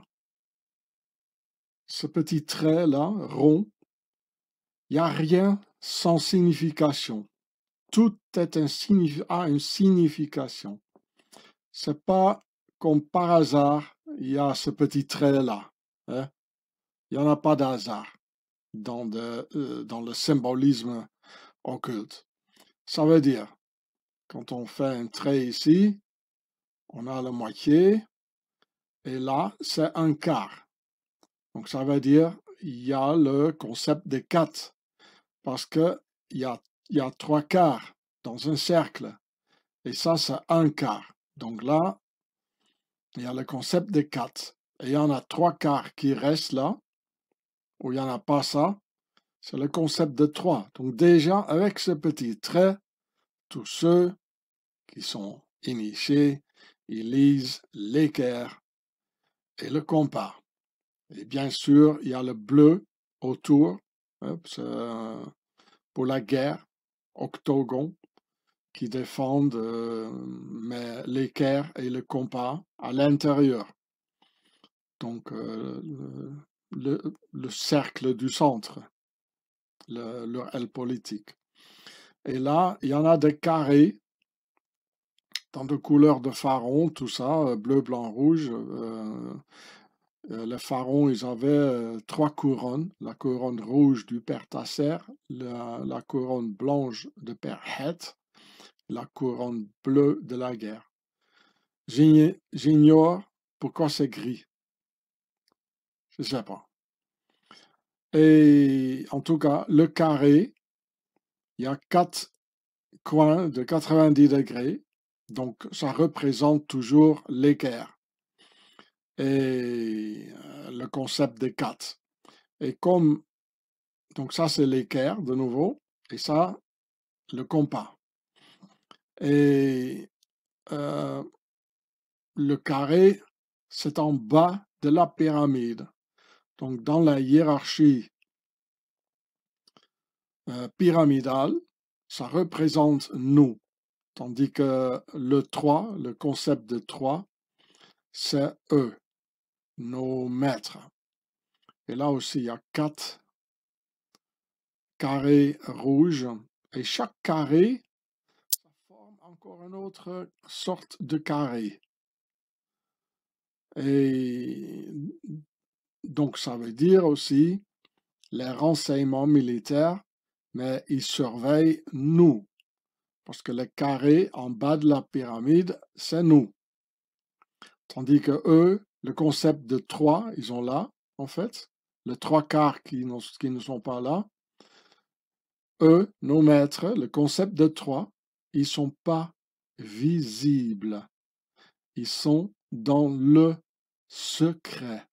ce petit trait-là, rond, il n'y a rien sans signification. Tout est a une signification. C'est pas comme par hasard, il y a ce petit trait-là. Hein? Il n'y en a pas d'hasard dans le symbolisme occulte. Ça veut dire, quand on fait un trait ici, on a la moitié, et là, c'est un quart. Donc, ça veut dire, il y a le concept des quatre, parce qu'il y a 3 quarts dans un cercle, et ça, c'est un quart. Donc là, il y a le concept des 4. Et il y en a 3/4 qui restent là, où il n'y en a pas ça. C'est le concept de 3. Donc déjà, avec ce petit trait, tous ceux qui sont initiés, ils lisent l'équerre et le compas. Et bien sûr, il y a le bleu autour, pour la guerre, octogone, qui défendent l'équerre et le compas à l'intérieur. Donc, le cercle du centre, leur aile politique. Et là, il y en a des carrés dans de couleurs de pharaon, tout ça, bleu, blanc, rouge. Les pharaons, ils avaient 3 couronnes. La couronne rouge du père Tasser, la couronne blanche de père Het, la couronne bleue de la guerre. J'ignore pourquoi c'est gris. Je ne sais pas. Et en tout cas, le carré, il y a 4 coins de 90 degrés. Donc, ça représente toujours l'équerre et le concept des 4. Et comme, donc ça c'est l'équerre de nouveau, et ça, le compas. Et le carré, c'est en bas de la pyramide. Donc, dans la hiérarchie pyramidale, ça représente nous. Tandis que le 3, le concept de 3, c'est eux, nos maîtres. Et là aussi, il y a 4 carrés rouges. Et chaque carré, ça forme encore une autre sorte de carré. Et donc, ça veut dire aussi les renseignements militaires, mais ils surveillent nous. Parce que le carré en bas de la pyramide, c'est nous. Tandis que eux, le concept de 3, ils ont là, en fait. Les 3/4 qui ne sont pas là. Eux, nos maîtres, le concept de 3, ils ne sont pas visibles. Ils sont dans le secret.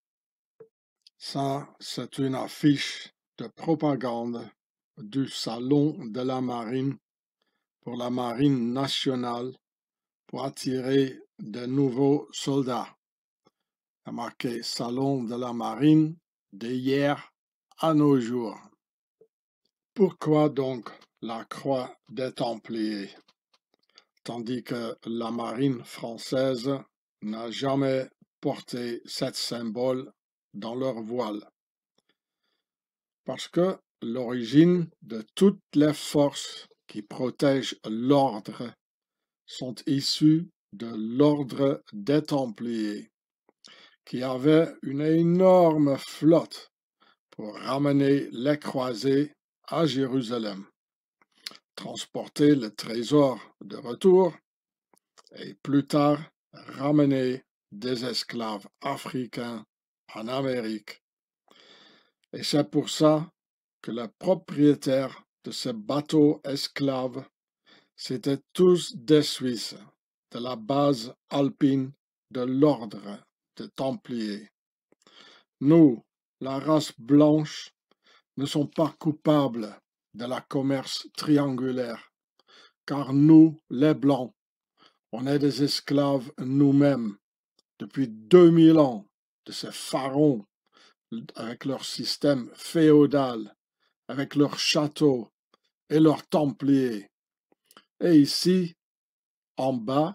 Ça, c'est une affiche de propagande du Salon de la Marine pour la Marine nationale pour attirer de nouveaux soldats. Il y a marqué Salon de la Marine d'hier à nos jours. Pourquoi donc la croix des Templiers, tandis que la marine française n'a jamais porté ce symbole dans leur voile? Parce que l'origine de toutes les forces qui protègent l'ordre sont issues de l'ordre des Templiers, qui avait une énorme flotte pour ramener les croisés à Jérusalem, transporter le trésor de retour et plus tard ramener des esclaves africains en Amérique. Et c'est pour ça que les propriétaires de ces bateaux esclaves, c'étaient tous des Suisses de la base alpine de l'ordre des Templiers. Nous, la race blanche, ne sommes pas coupables de la commerce triangulaire, car nous, les Blancs, on est des esclaves nous-mêmes depuis 2000 ans de ces pharaons avec leur système féodal, avec leurs châteaux et leurs templiers. Et ici, en bas,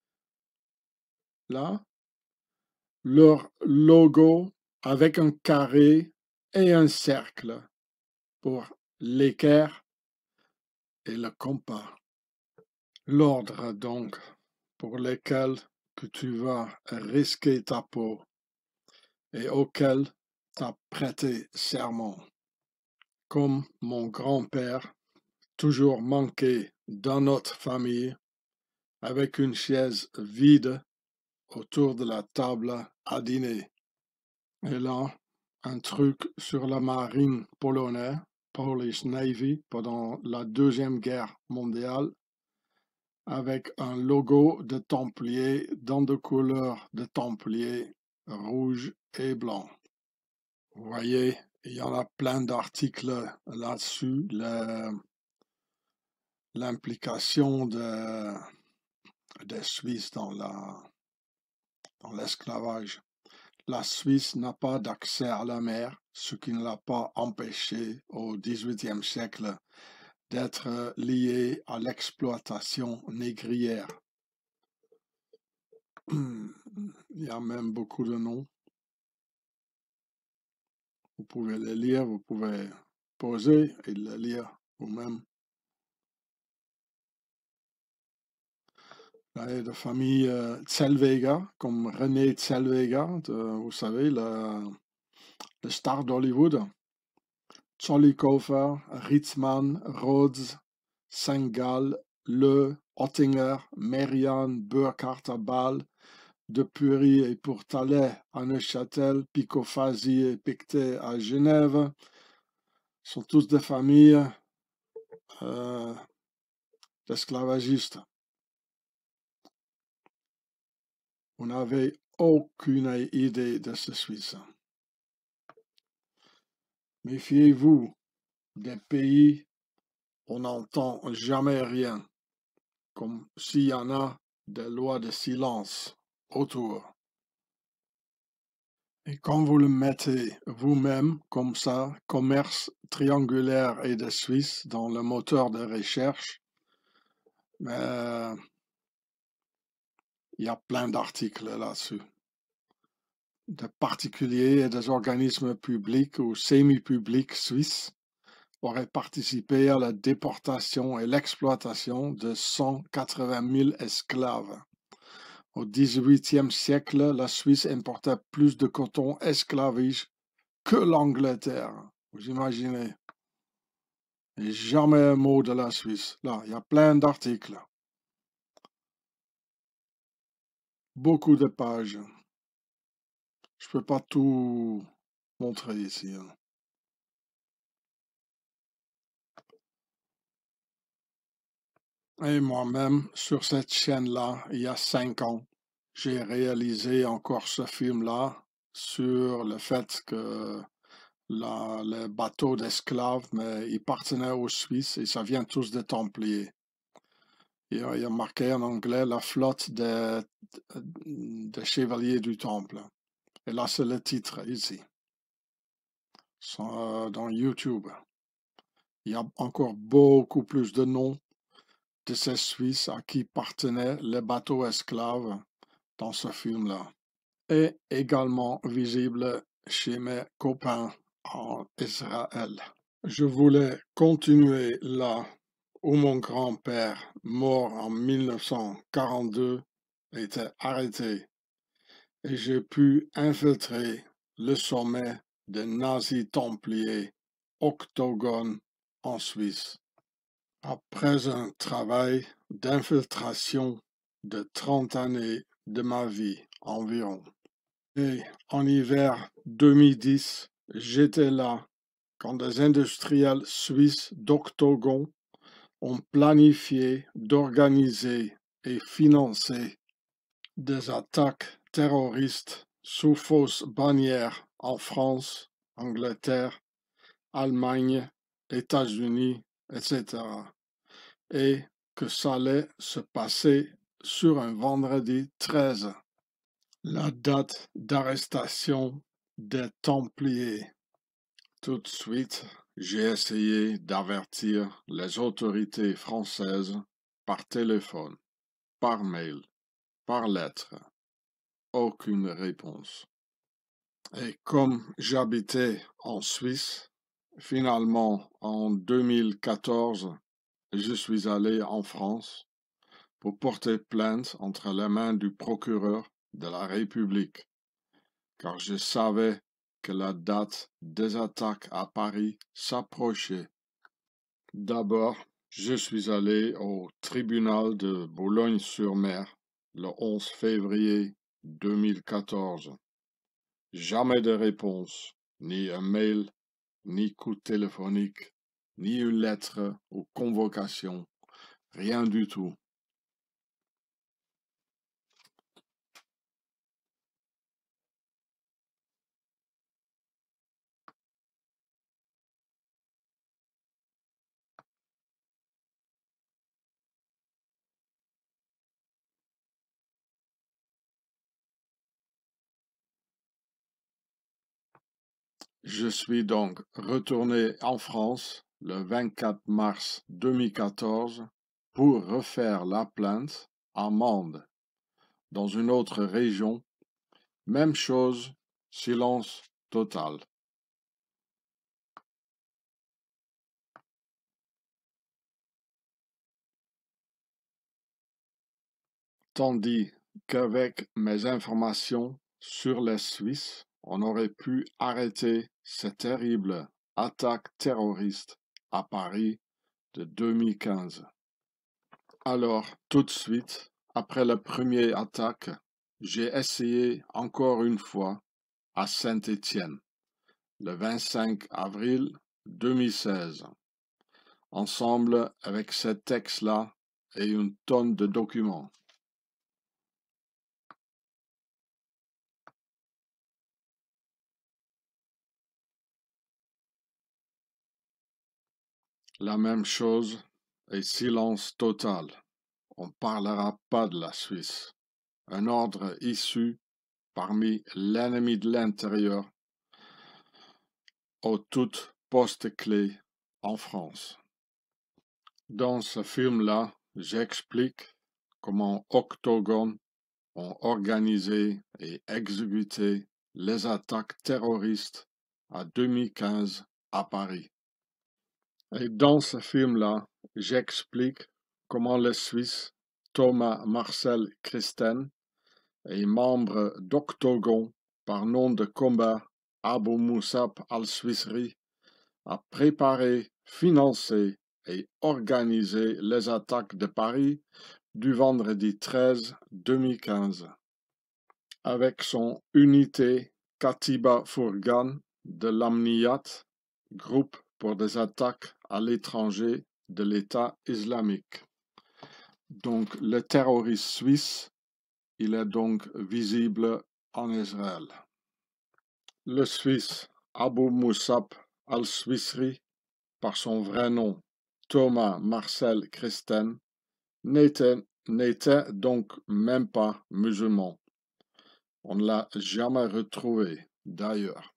là, leur logo avec un carré et un cercle pour l'équerre et le compas. L'ordre donc pour lequel que tu vas risquer ta peau et auquel tu as prêté serment. Comme mon grand-père, toujours manqué dans notre famille, avec une chaise vide autour de la table à dîner. Et là, un truc sur la marine polonaise, Polish Navy, pendant la Deuxième Guerre mondiale, avec un logo de Templier dans de couleurs de Templier rouge et blanc. Vous voyez, il y en a plein d'articles là-dessus, l'implication des Suisses dans l'esclavage. La Suisse n'a pas d'accès à la mer, ce qui ne l'a pas empêché au XVIIIe siècle d'être lié à l'exploitation négrière. Il y a même beaucoup de noms. Vous pouvez les lire, vous pouvez poser et les lire vous-même. De famille Zellweger, comme René Zellweger, vous savez, le star d'Hollywood. Zollikofer, Ritzmann, Rhodes, Saint-Gall, Le, Ottinger, Merian, Burkhardt-Ball, De Pury et Pourtalais à Neuchâtel, Picofasi et Pictet à Genève, sont tous des familles d'esclavagistes. Vous n'avez aucune idée de ce Suisse. Méfiez-vous des pays où on n'entend jamais rien, comme s'il y en a des lois de silence autour. Et quand vous le mettez vous-même comme ça, commerce triangulaire et de Suisse dans le moteur de recherche, il y a plein d'articles là-dessus. Des particuliers et des organismes publics ou semi-publics suisses auraient participé à la déportation et l'exploitation de 180 000 esclaves. Au XVIIIe siècle, la Suisse importait plus de coton esclavage que l'Angleterre. Vous imaginez? Et jamais un mot de la Suisse. Là, il y a plein d'articles. Beaucoup de pages. Je ne peux pas tout montrer ici. Et moi-même, sur cette chaîne-là, il y a 5 ans, j'ai réalisé encore ce film-là sur le fait que les bateaux d'esclaves, mais ils appartenaient aux Suisses et ça vient tous des Templiers. Il y a marqué en anglais la flotte des chevaliers du Temple. Et là, c'est le titre ici, dans YouTube. Il y a encore beaucoup plus de noms de ces Suisses à qui appartenaient les bateaux esclaves dans ce film-là. Et également visible chez mes copains en Israël. Je voulais continuer là où mon grand-père, mort en 1942, était arrêté et j'ai pu infiltrer le sommet des nazis templiers Octogone en Suisse. Après un travail d'infiltration de 30 années de ma vie environ. Et en hiver 2010, j'étais là quand des industriels suisses d'Octogone ont planifié d'organiser et financer des attaques terroristes sous fausse bannière en France, Angleterre, Allemagne, États-Unis, etc. Et que ça allait se passer sur un vendredi 13, la date d'arrestation des Templiers. Tout de suite, j'ai essayé d'avertir les autorités françaises par téléphone, par mail, par lettre. Aucune réponse. Et comme j'habitais en Suisse, finalement en 2014, je suis allé en France pour porter plainte entre les mains du procureur de la République, car je savais que la date des attaques à Paris s'approchait. D'abord, je suis allé au tribunal de Boulogne-sur-Mer le 11 février 2014. Jamais de réponse, ni un mail, ni coup téléphonique, ni une lettre ou convocation, rien du tout. Je suis donc retourné en France le 24 mars 2014 pour refaire la plainte à Mende, dans une autre région. Même chose, silence total. Tandis qu'avec mes informations sur les Suisses, on aurait pu arrêter cette terrible attaque terroriste à Paris de 2015. Alors, tout de suite, après la première attaque, j'ai essayé encore une fois à Saint-Étienne, le 25 avril 2016, ensemble avec ce texte-là et une tonne de documents. La même chose et silence total. On ne parlera pas de la Suisse. Un ordre issu parmi l'ennemi de l'intérieur aux toutes postes clés en France. Dans ce film-là, j'explique comment Octogone ont organisé et exécuté les attaques terroristes en 2015 à Paris. Et dans ce film-là, j'explique comment le Suisse Thomas Marcel Christen est membre d'Octogone par nom de combat Abu Musab al-Suisri a préparé, financé et organisé les attaques de Paris du vendredi 13 2015. Avec son unité Katiba Fourgan de l'Amniyat, groupe pour des attaques à l'étranger de l'État islamique. Donc le terroriste suisse, il est donc visible en Israël. Le Suisse Abu Musab al-Suisri, par son vrai nom, Thomas Marcel Christen, n'était donc même pas musulman. On ne l'a jamais retrouvé, d'ailleurs.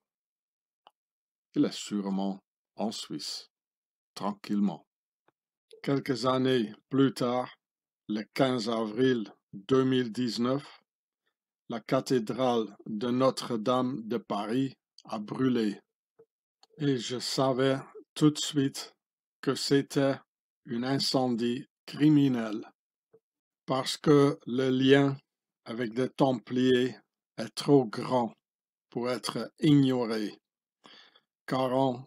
Il est sûrement en Suisse, tranquillement. Quelques années plus tard, le 15 avril 2019, la cathédrale de Notre-Dame de Paris a brûlé. Et je savais tout de suite que c'était un incendie criminel parce que le lien avec les Templiers est trop grand pour être ignoré. Car en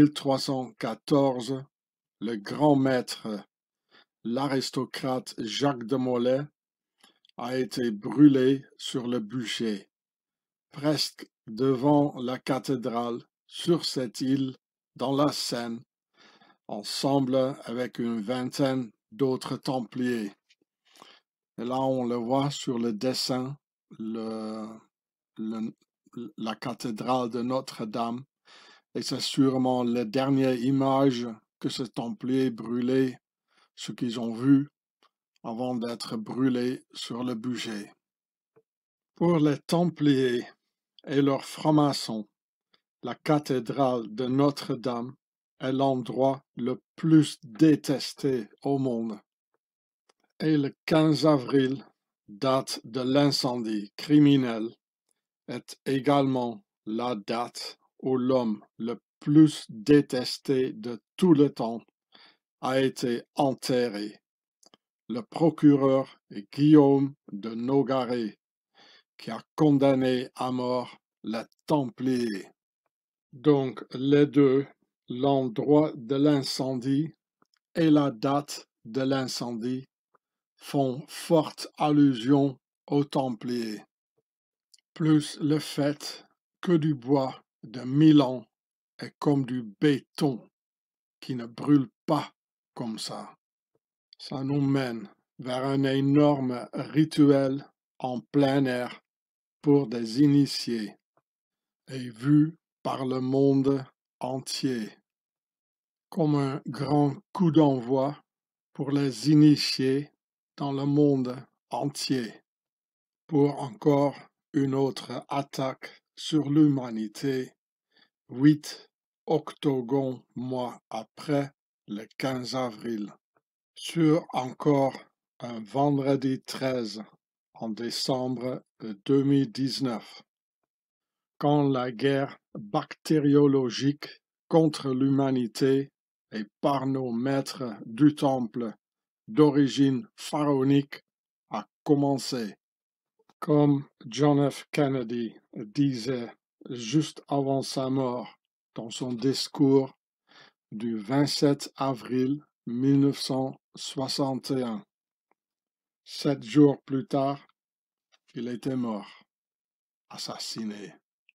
1314, le grand maître, l'aristocrate Jacques de Molay, a été brûlé sur le bûcher, presque devant la cathédrale, sur cette île, dans la Seine, ensemble avec une vingtaine d'autres Templiers. Et là, on le voit sur le dessin, la cathédrale de Notre-Dame. Et c'est sûrement la dernière image que ce Templier brûlé, ce qu'ils ont vu avant d'être brûlés sur le bûcher. Pour les Templiers et leurs francs-maçons, la cathédrale de Notre-Dame est l'endroit le plus détesté au monde. Et le 15 avril, date de l'incendie criminel, est également la date où l'homme le plus détesté de tout le temps a été enterré. Le procureur Guillaume de Nogaret, qui a condamné à mort les Templiers. Donc les deux, l'endroit de l'incendie et la date de l'incendie, font forte allusion aux Templiers, plus le fait que du bois de Milan est comme du béton qui ne brûle pas comme ça. Ça nous mène vers un énorme rituel en plein air pour des initiés et vu par le monde entier comme un grand coup d'envoi pour les initiés dans le monde entier pour encore une autre attaque sur l'humanité 8 octogons mois après, le 15 avril, sur encore un vendredi 13 en décembre 2019, quand la guerre bactériologique contre l'humanité et par nos maîtres du temple d'origine pharaonique a commencé. Comme John F. Kennedy disait juste avant sa mort dans son discours du 27 avril 1961. 7 jours plus tard, il était mort, assassiné.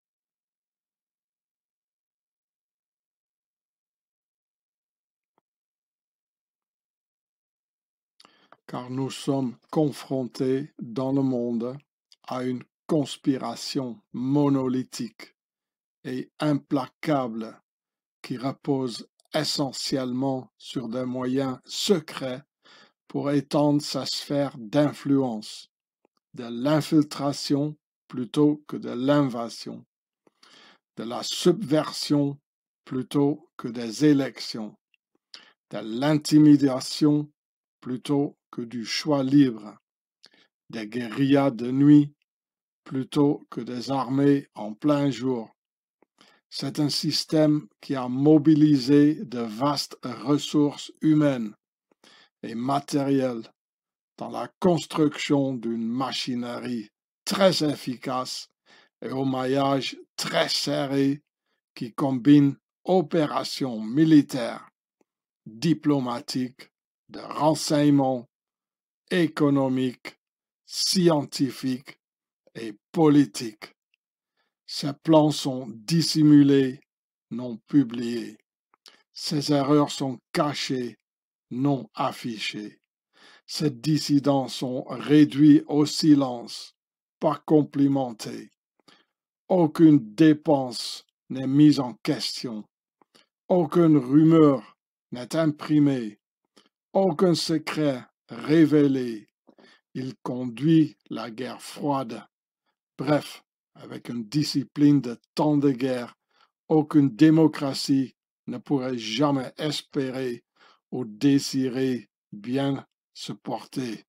Car nous sommes confrontés dans le monde à une conspiration monolithique et implacable qui repose essentiellement sur des moyens secrets pour étendre sa sphère d'influence, de l'infiltration plutôt que de l'invasion, de la subversion plutôt que des élections, de l'intimidation plutôt que du choix libre, des guérillas de nuit plutôt que des armées en plein jour. C'est un système qui a mobilisé de vastes ressources humaines et matérielles dans la construction d'une machinerie très efficace et au maillage très serré qui combine opérations militaires, diplomatiques, de renseignement, économiques, scientifiques et politiques. Ces plans sont dissimulés, non publiés. Ces erreurs sont cachées, non affichées. Ces dissidents sont réduits au silence, pas complimentés. Aucune dépense n'est mise en question. Aucune rumeur n'est imprimée. Aucun secret révélé. Il conduit la guerre froide. Bref, avec une discipline de temps de guerre, aucune démocratie ne pourrait jamais espérer ou désirer bien se porter.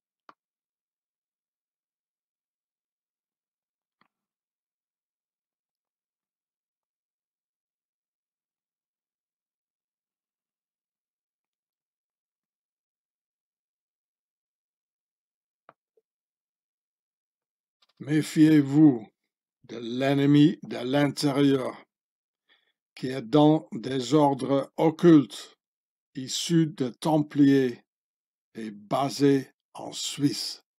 Méfiez-vous de l'ennemi de l'intérieur, qui est dans des ordres occultes, issus de Templiers et basé en Suisse.